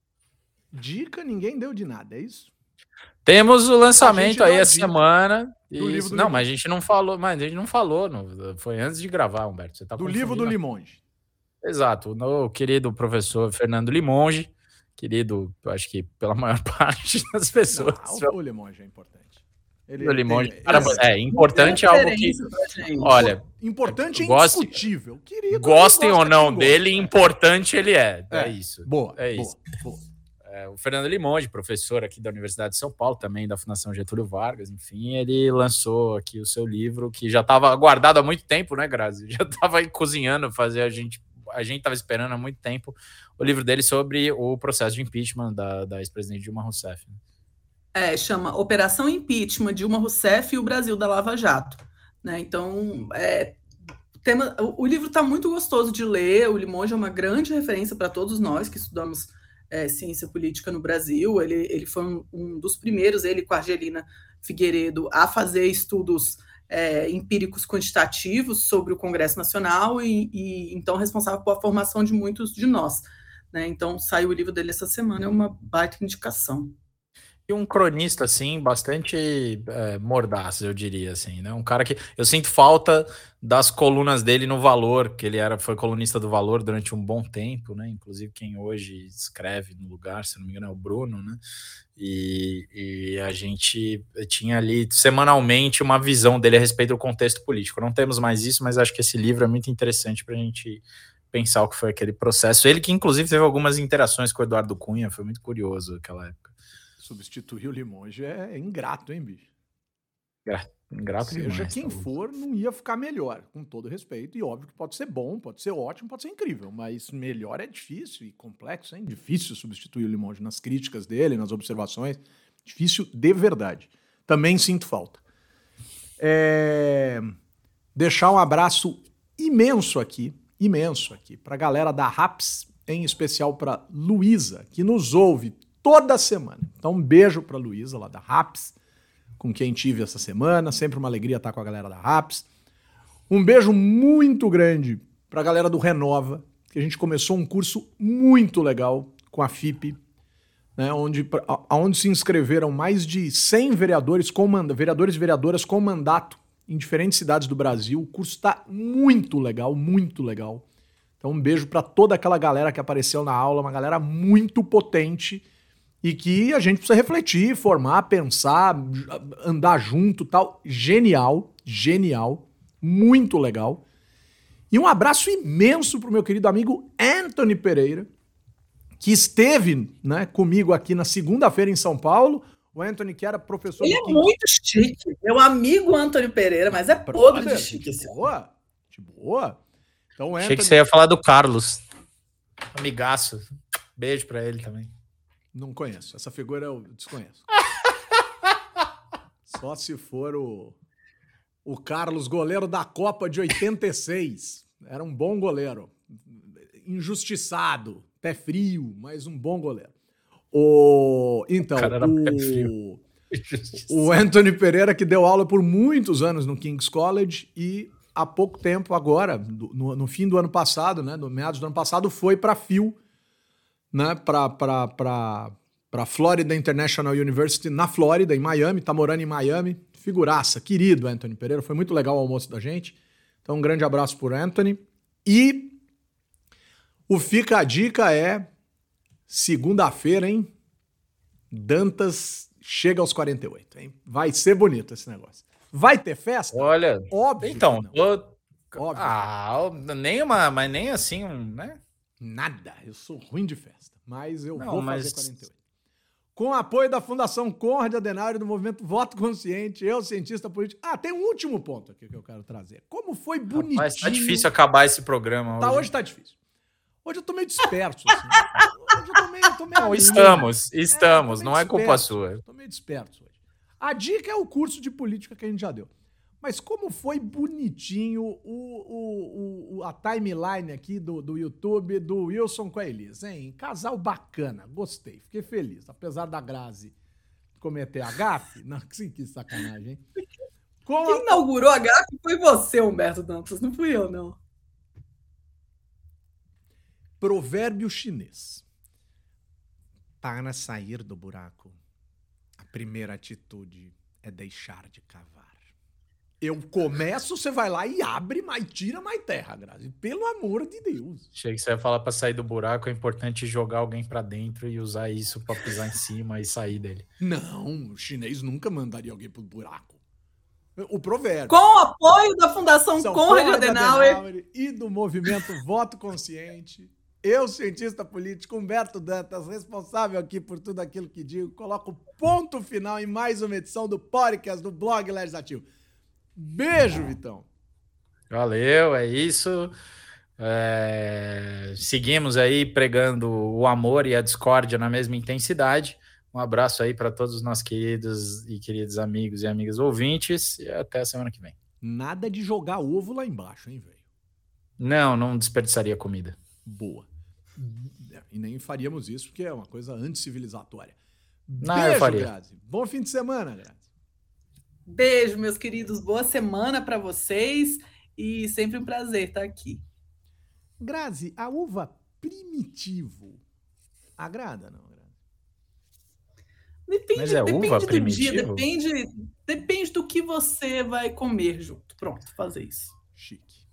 S7: dica ninguém deu de nada, é isso?
S9: Temos o lançamento aí essa semana.
S7: Do livro do
S9: não,
S7: Limonge.
S9: mas a gente não falou, mas a gente não falou, não, foi antes de gravar, Humberto. Você tá
S7: do livro do Limonge.
S9: Exato, o querido professor Fernando Limonge, querido, eu acho que pela maior parte das pessoas.
S7: Não, o Limonge é importante. Ele
S9: o Limonge,
S7: tem,
S9: cara, é importante, é algo que, olha,
S7: importante é
S9: goste,
S7: indiscutível. Querido,
S9: gostem ou não dele, importante ele é. É, é isso.
S7: Boa,
S9: é
S7: boa,
S9: isso.
S7: Boa.
S9: É, o Fernando Limonge, professor aqui da Universidade de São Paulo, também da Fundação Getúlio Vargas, enfim, ele lançou aqui o seu livro, que já estava guardado há muito tempo, né, Grazi? Já estava aí cozinhando, fazer a gente, a gente estava esperando há muito tempo o livro dele sobre o processo de impeachment da, da ex-presidente Dilma Rousseff.
S8: É, chama Operação Impeachment, Dilma Rousseff e o Brasil da Lava Jato. Né? Então, é, tema, o, o livro está muito gostoso de ler, o Limonge é uma grande referência para todos nós que estudamos é, ciência política no Brasil. Ele, ele foi um, um dos primeiros, ele com a Argelina Figueiredo, a fazer estudos é, empíricos quantitativos sobre o Congresso Nacional e, e então responsável pela formação de muitos de nós. Né? Então, saiu o livro dele essa semana, é uma baita indicação.
S9: E um cronista, assim, bastante é, mordaz, eu diria, assim, né? Um cara que... Eu sinto falta das colunas dele no Valor, que ele era, foi colunista do Valor durante um bom tempo, né? Inclusive quem hoje escreve no lugar, se não me engano, é o Bruno, né? E, e a gente tinha ali, semanalmente, uma visão dele a respeito do contexto político. Não temos mais isso, mas acho que esse livro é muito interessante para a gente pensar o que foi aquele processo. Ele que, inclusive, teve algumas interações com o Eduardo Cunha, foi muito curioso naquela época.
S7: Substituir o Limonge é ingrato, hein, bicho?
S9: Ingrato
S7: Seja
S9: demais,
S7: quem
S9: tá
S7: for, não ia ficar melhor, com todo respeito. E óbvio que pode ser bom, pode ser ótimo, pode ser incrível, mas melhor é difícil e complexo, hein? Difícil substituir o Limonge nas críticas dele, nas observações. Difícil de verdade. Também sinto falta. É... Deixar um abraço imenso aqui, imenso aqui, para a galera da RAPS, em especial para Luísa, que nos ouve toda semana. Então, um beijo para a Luísa, lá da RAPS, com quem tive essa semana. Sempre uma alegria estar com a galera da RAPS. Um beijo muito grande para a galera do Renova, que a gente começou um curso muito legal com a F I P, né, onde, onde se inscreveram mais de cem vereadores, com manda, vereadores e vereadoras com mandato em diferentes cidades do Brasil. O curso está muito legal, muito legal. Então um beijo para toda aquela galera que apareceu na aula, uma galera muito potente e que a gente precisa refletir, formar, pensar, andar junto e tal. Genial, genial, muito legal. E um abraço imenso pro meu querido amigo Anthony Pereira, que esteve, né, comigo aqui na segunda-feira em São Paulo. O Anthony, que era professor...
S8: Ele
S7: do
S8: é
S7: King...
S8: muito chique. Meu amigo Antônio Pereira, mas é podre de chique.
S7: De boa, de boa. Então, o
S9: Achei
S7: Anthony...
S9: que você ia falar do Carlos. Amigaço. Beijo pra ele também.
S7: Não conheço. Essa figura eu desconheço. Só se for o, o Carlos, goleiro da Copa de oitenta e seis. Era um bom goleiro. Injustiçado. Pé frio, mas um bom goleiro. O... Então, o... o Anthony Pereira, que deu aula por muitos anos no King's College e há pouco tempo agora, no, no fim do ano passado, né, no meados do ano passado, foi para F I U, né, para Florida International University, na Flórida, em Miami, tá morando em Miami. Figuraça, querido Anthony Pereira, foi muito legal o almoço da gente. Então, um grande abraço por Anthony. E o Fica a Dica é segunda-feira, hein? Dantas chega aos quarenta e oito, hein? Vai ser bonito esse negócio. Vai ter festa?
S9: Olha,
S7: óbvio.
S9: Então,
S7: tô...
S9: óbvio. Ah, nem uma, mas nem assim, né?
S7: Nada. Eu sou ruim de festa, mas eu
S9: Não,
S7: vou
S9: mas...
S7: fazer quarenta e oito. Com o apoio da Fundação Conrad Adenauer do movimento Voto Consciente, eu, cientista político... Ah, tem um último ponto aqui que eu quero trazer. Como foi bonitinho...
S9: Mas tá difícil acabar esse programa
S7: Tá,
S9: hoje.
S7: hoje tá difícil. Hoje eu tô meio disperso, assim. Hoje eu tô meio... Eu tô meio
S9: não,
S7: amigo.
S9: estamos, estamos.
S7: É,
S9: não é culpa sua.
S7: Eu tô meio disperso hoje. A dica é o curso de política que a gente já deu. Mas como foi bonitinho o, o, o, a timeline aqui do, do YouTube do Wilson com a Elis, hein? Casal bacana, gostei, fiquei feliz. Apesar da Grazi cometer a gafe, não, que sacanagem, hein? Com
S8: Quem
S7: a...
S8: inaugurou a gafe foi você, Humberto Dantas, não fui eu, não.
S7: Provérbio chinês. Para sair do buraco, a primeira atitude é deixar de cavar. Eu começo, você vai lá e abre, mas tira mais terra, Grazi. Pelo amor de Deus.
S9: Achei que você ia falar para sair do buraco, é importante jogar alguém para dentro e usar isso para pisar em cima e sair dele.
S7: Não, o chinês nunca mandaria alguém pro buraco. O provérbio.
S8: Com o apoio da Fundação Conrad Adenauer.
S7: Adenauer e do movimento Voto Consciente, eu, cientista político, Humberto Dantas, responsável aqui por tudo aquilo que digo, coloco ponto final em mais uma edição do podcast do Blog Legislativo. Beijo, Vitão.
S9: Valeu, é isso. É... Seguimos aí pregando o amor e a discórdia na mesma intensidade. Um abraço aí para todos os nossos queridos e queridos amigos e amigas ouvintes e até a semana que vem.
S7: Nada de jogar ovo lá embaixo, hein, velho?
S9: Não, não desperdiçaria comida.
S7: Boa. E nem faríamos isso porque é uma coisa anticivilizatória.
S9: Não,
S7: Beijo,
S9: eu faria.
S7: Grazi. Bom fim de semana, Grazi.
S8: Beijo, meus queridos. Boa semana para vocês e sempre um prazer estar aqui.
S7: Grazi, a uva primitivo agrada, não, Grazi?
S8: Depende,
S9: Mas é
S8: depende
S9: uva
S8: do
S9: primitivo?
S8: dia, depende, depende do que você vai comer junto. Pronto, fazer isso.
S7: Chique.